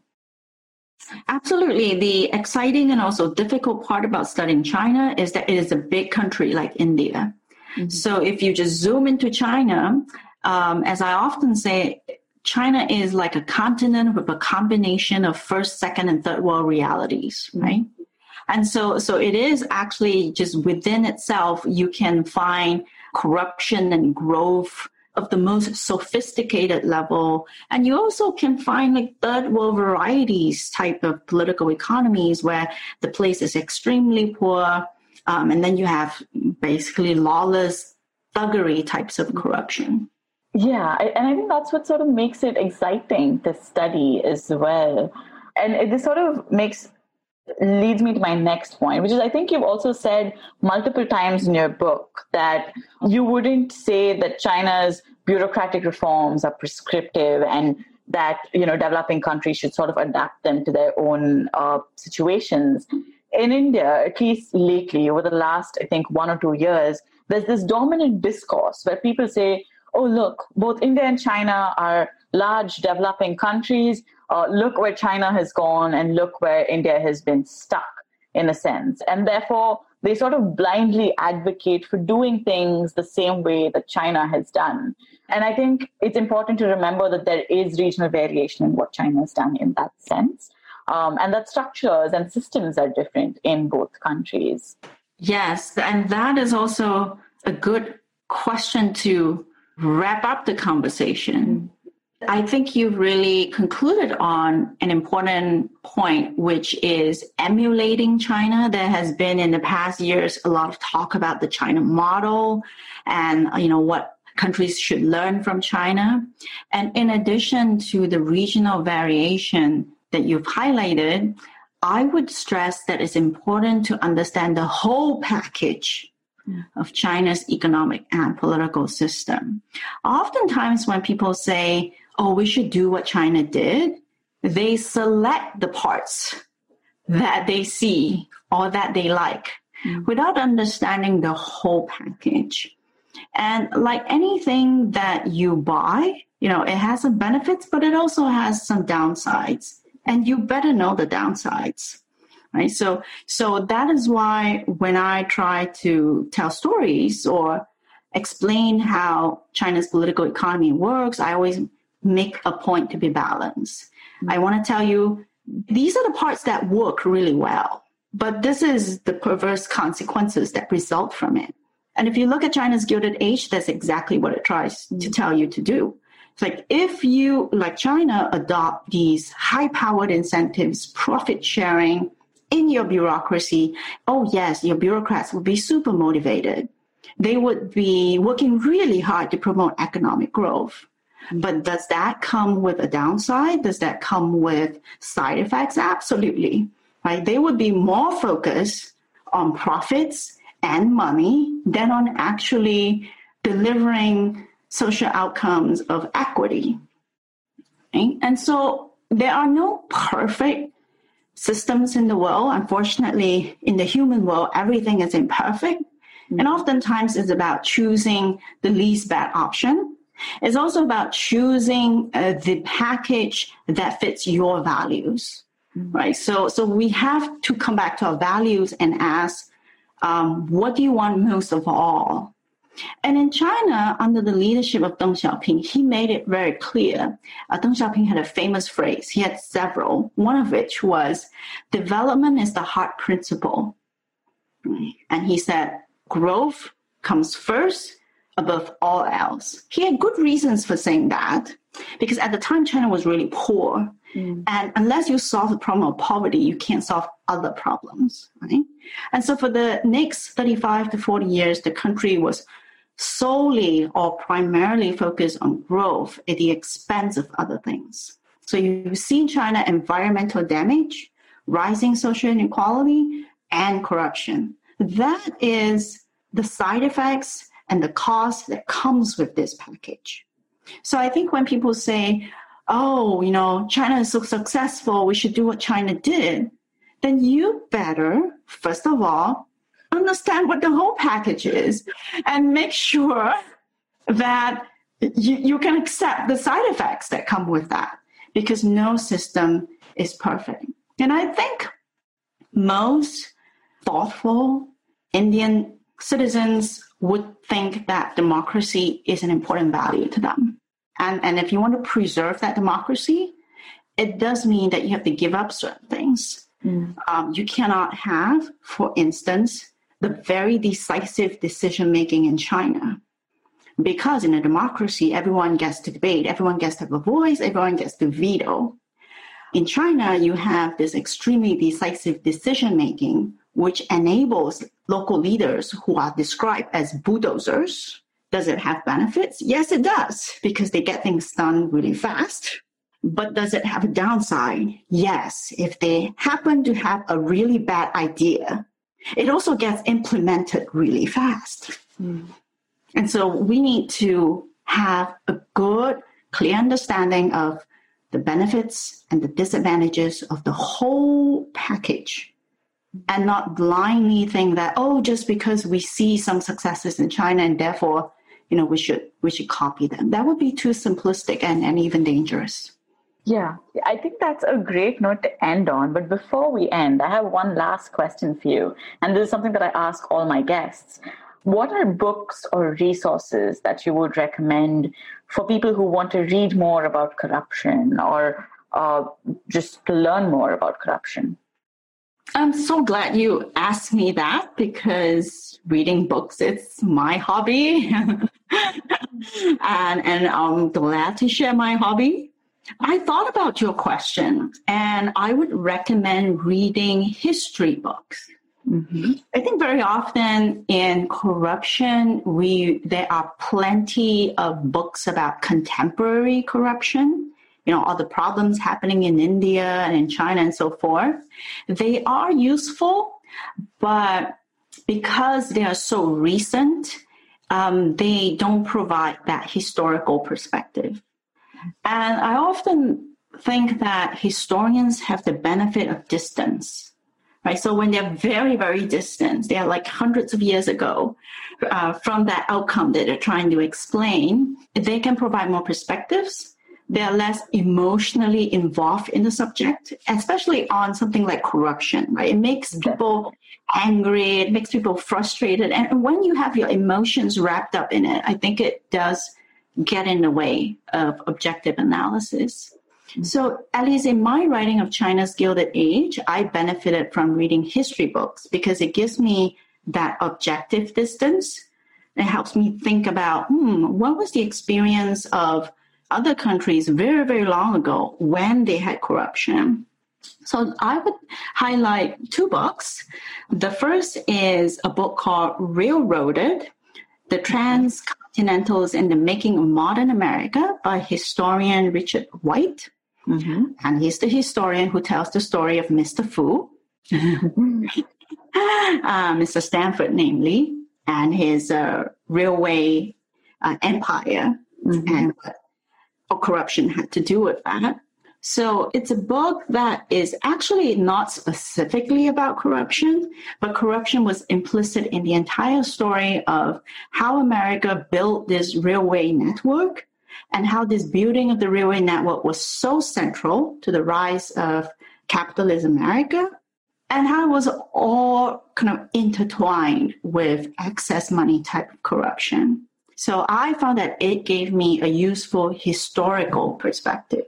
Absolutely. The exciting and also difficult part about studying China is that it is a big country like India. So if you just zoom into China, as I often say, China is like a continent with a combination of first, second, and third world realities, right? And so it is actually just within itself, you can find corruption and growth of the most sophisticated level. And you also can find like third world varieties type of political economies where the place is extremely poor. And then you have basically lawless thuggery types of corruption. Yeah, and I think that's what sort of makes it exciting to study as well. And this sort of leads me to my next point, which is I think you've also said multiple times in your book that you wouldn't say that China's bureaucratic reforms are prescriptive and that, developing countries should sort of adapt them to their own situations. In India, at least lately, over the last, I think, 1 or 2 years, there's this dominant discourse where people say, oh, look, both India and China are large developing countries. Look where China has gone and look where India has been stuck, in a sense. And therefore, they sort of blindly advocate for doing things the same way that China has done. And I think it's important to remember that there is regional variation in what China has done in that sense. And that structures and systems are different in both countries. Yes, and that is also a good question to wrap up the conversation. I think you've really concluded on an important point, which is emulating China. There has been in the past years a lot of talk about the China model and, what countries should learn from China. And in addition to the regional variation that you've highlighted, I would stress that it's important to understand the whole package of China's economic and political system. Oftentimes when people say, oh, we should do what China did, they select the parts that they see or that they like without understanding the whole package. And like anything that you buy, you know, it has some benefits, but it also has some downsides. And you better know the downsides, right? So that is why when I try to tell stories or explain how China's political economy works, I always make a point to be balanced. I want to tell you, these are the parts that work really well, but this is the perverse consequences that result from it. And if you look at China's Gilded Age, that's exactly what it tries to tell you to do. It's like if you, like China, adopt these high-powered incentives, profit sharing in your bureaucracy, oh yes, your bureaucrats will be super motivated. They would be working really hard to promote economic growth. But does that come with a downside? Does that come with side effects? Absolutely. Right? They would be more focused on profits and money than on actually delivering social outcomes of equity. Okay? And so there are no perfect systems in the world. Unfortunately, in the human world, everything is imperfect. And oftentimes it's about choosing the least bad option. It's also about choosing the package that fits your values, right? So we have to come back to our values and ask, what do you want most of all? And in China, under the leadership of Deng Xiaoping, he made it very clear. Deng Xiaoping had a famous phrase. He had several, one of which was, development is the heart principle. And he said, growth comes first above all else. He had good reasons for saying that, because at the time, China was really poor. And unless you solve the problem of poverty, you can't solve other problems, right? And so for the next 35 to 40 years, the country was solely or primarily focused on growth at the expense of other things. So you've seen China environmental damage, rising social inequality, and corruption. That is the side effects and the cost that comes with this package. So I think when people say, oh, you know, China is so successful, we should do what China did, then you better, first of all, understand what the whole package is and make sure that you can accept the side effects that come with that, because no system is perfect. And I think most thoughtful Indian citizens would think that democracy is an important value to them. And if you want to preserve that democracy, it does mean that you have to give up certain things. You cannot have, for instance, the very decisive decision-making in China. Because in a democracy, everyone gets to debate, everyone gets to have a voice, everyone gets to veto. In China, you have this extremely decisive decision-making, which enables local leaders who are described as bulldozers. Does it have benefits? Yes, it does, because they get things done really fast. But does it have a downside? Yes. If they happen to have a really bad idea, it also gets implemented really fast. And so we need to have a good, clear understanding of the benefits and the disadvantages of the whole package, and not blindly think that, oh, just because we see some successes in China and therefore, you know, we should copy them. That would be too simplistic and even dangerous. Yeah, I think that's a great note to end on. But before we end, I have one last question for you. And this is something that I ask all my guests. What are books or resources that you would recommend for people who want to read more about corruption or just to learn more about corruption? I'm so glad you asked me that, because reading books, it's my hobby. and I'm glad to share my hobby. I thought about your question, and I would recommend reading history books. I think very often in corruption, there are plenty of books about contemporary corruption, you know, all the problems happening in India and in China and so forth. They are useful, but because they are so recent, they don't provide that historical perspective. And I often think that historians have the benefit of distance, right? So when they're very, very distant, they're like hundreds of years ago from that outcome that they're trying to explain, they can provide more perspectives. They're less emotionally involved in the subject, especially on something like corruption, right? It makes people angry, it makes people frustrated. And when you have your emotions wrapped up in it, I think it does get in the way of objective analysis. So at least in my writing of China's Gilded Age, I benefited from reading history books because it gives me that objective distance. It helps me think about, what was the experience of other countries very, very long ago when they had corruption. So I would highlight two books. The first is a book called Railroaded, The Transcontinentals in the Making of Modern America by historian Richard White. And he's the historian who tells the story of Mr. Fu, Mr. Stanford, namely, and his railway empire and what corruption had to do with that. So it's a book that is actually not specifically about corruption, but corruption was implicit in the entire story of how America built this railway network and how this building of the railway network was so central to the rise of capitalist America, and how it was all kind of intertwined with excess money type of corruption. So I found that it gave me a useful historical perspective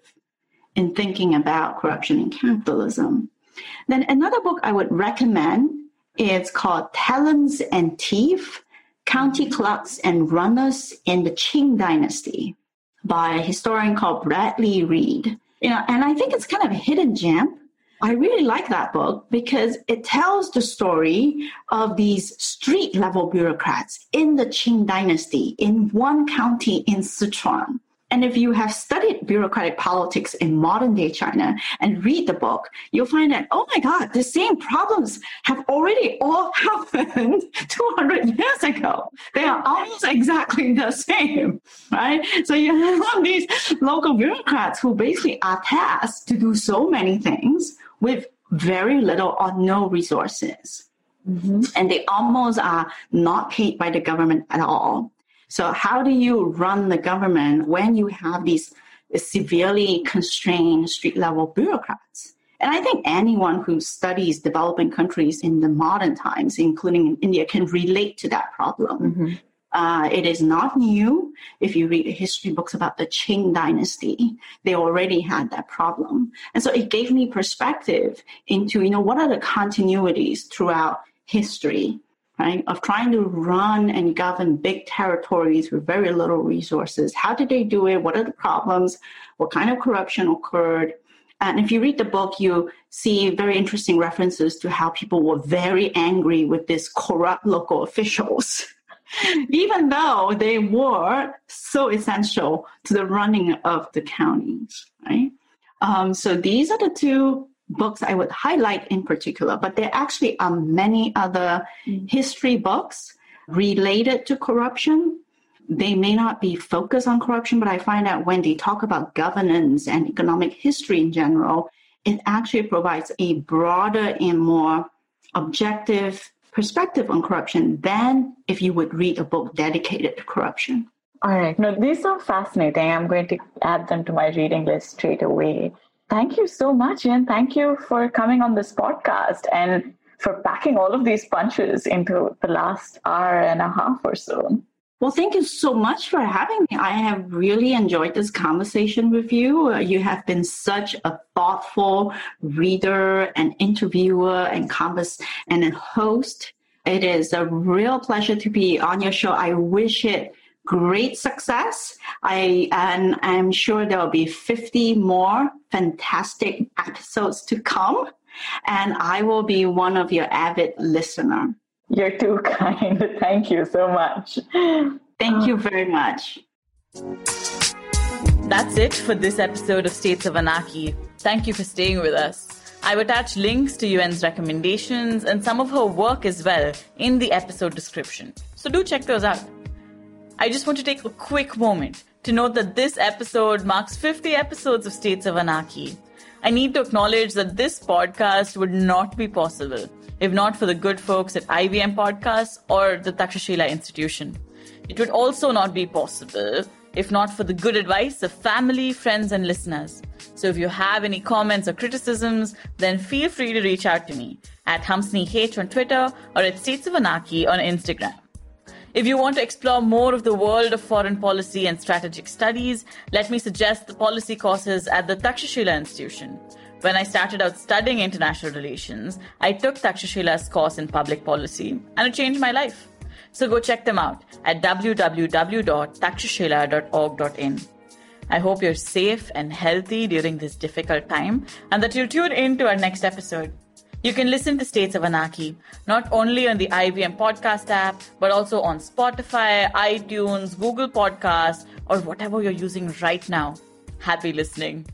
in thinking about corruption and capitalism. Then another book I would recommend is called Talents and Thief, County Clerks and Runners in the Qing Dynasty by a historian called Bradley Reed. And I think it's kind of a hidden gem. I really like that book because it tells the story of these street level bureaucrats in the Qing Dynasty in one county in Sichuan. And if you have studied bureaucratic politics in modern day China and read the book, you'll find that, oh my God, the same problems have already all happened 200 years ago. They are almost exactly the same, right? So you have these local bureaucrats who basically are tasked to do so many things with very little or no resources. And they almost are not paid by the government at all. So how do you run the government when you have these severely constrained street-level bureaucrats? And I think anyone who studies developing countries in the modern times, including in India, can relate to that problem. It is not new. If you read history books about the Qing Dynasty, they already had that problem. And so it gave me perspective into, what are the continuities throughout history, right, of trying to run and govern big territories with very little resources. How did they do it? What are the problems? What kind of corruption occurred? And if you read the book, you see very interesting references to how people were very angry with these corrupt local officials, even though they were so essential to the running of the counties, right? So these are the two books I would highlight in particular, but there actually are many other history books related to corruption. They may not be focused on corruption, but I find that when they talk about governance and economic history in general, it actually provides a broader and more objective perspective on corruption than if you would read a book dedicated to corruption. All right. No, these are fascinating. I'm going to add them to my reading list straight away. Thank you so much, Ian. Thank you for coming on this podcast and for packing all of these punches into the last hour and a half or so. Well, thank you so much for having me. I have really enjoyed this conversation with you. You have been such a thoughtful reader and interviewer and a host. It is a real pleasure to be on your show. I wish it great success. I'm sure there will be 50 more fantastic episodes to come, and I will be one of your avid listeners. You're too kind. Thank you so much. Thank you very much. That's it for this episode of States of Anarchy. Thank you for staying with us. I've attached links to Yuen's recommendations and some of her work as well in the episode description. So do check those out. I just want to take a quick moment to note that this episode marks 50 episodes of States of Anarchy. I need to acknowledge that this podcast would not be possible if not for the good folks at IVM Podcasts or the Takshashila Institution. It would also not be possible if not for the good advice of family, friends, and listeners. So if you have any comments or criticisms, then feel free to reach out to me at HumsniH on Twitter or at States of Anarchy on Instagram. If you want to explore more of the world of foreign policy and strategic studies, let me suggest the policy courses at the Takshashila Institution. When I started out studying international relations, I took Takshashila's course in public policy, and it changed my life. So go check them out at www.takshashila.org.in. I hope you're safe and healthy during this difficult time and that you'll tune in to our next episode. You can listen to States of Anarchy not only on the IVM podcast app, but also on Spotify, iTunes, Google Podcasts, or whatever you're using right now. Happy listening.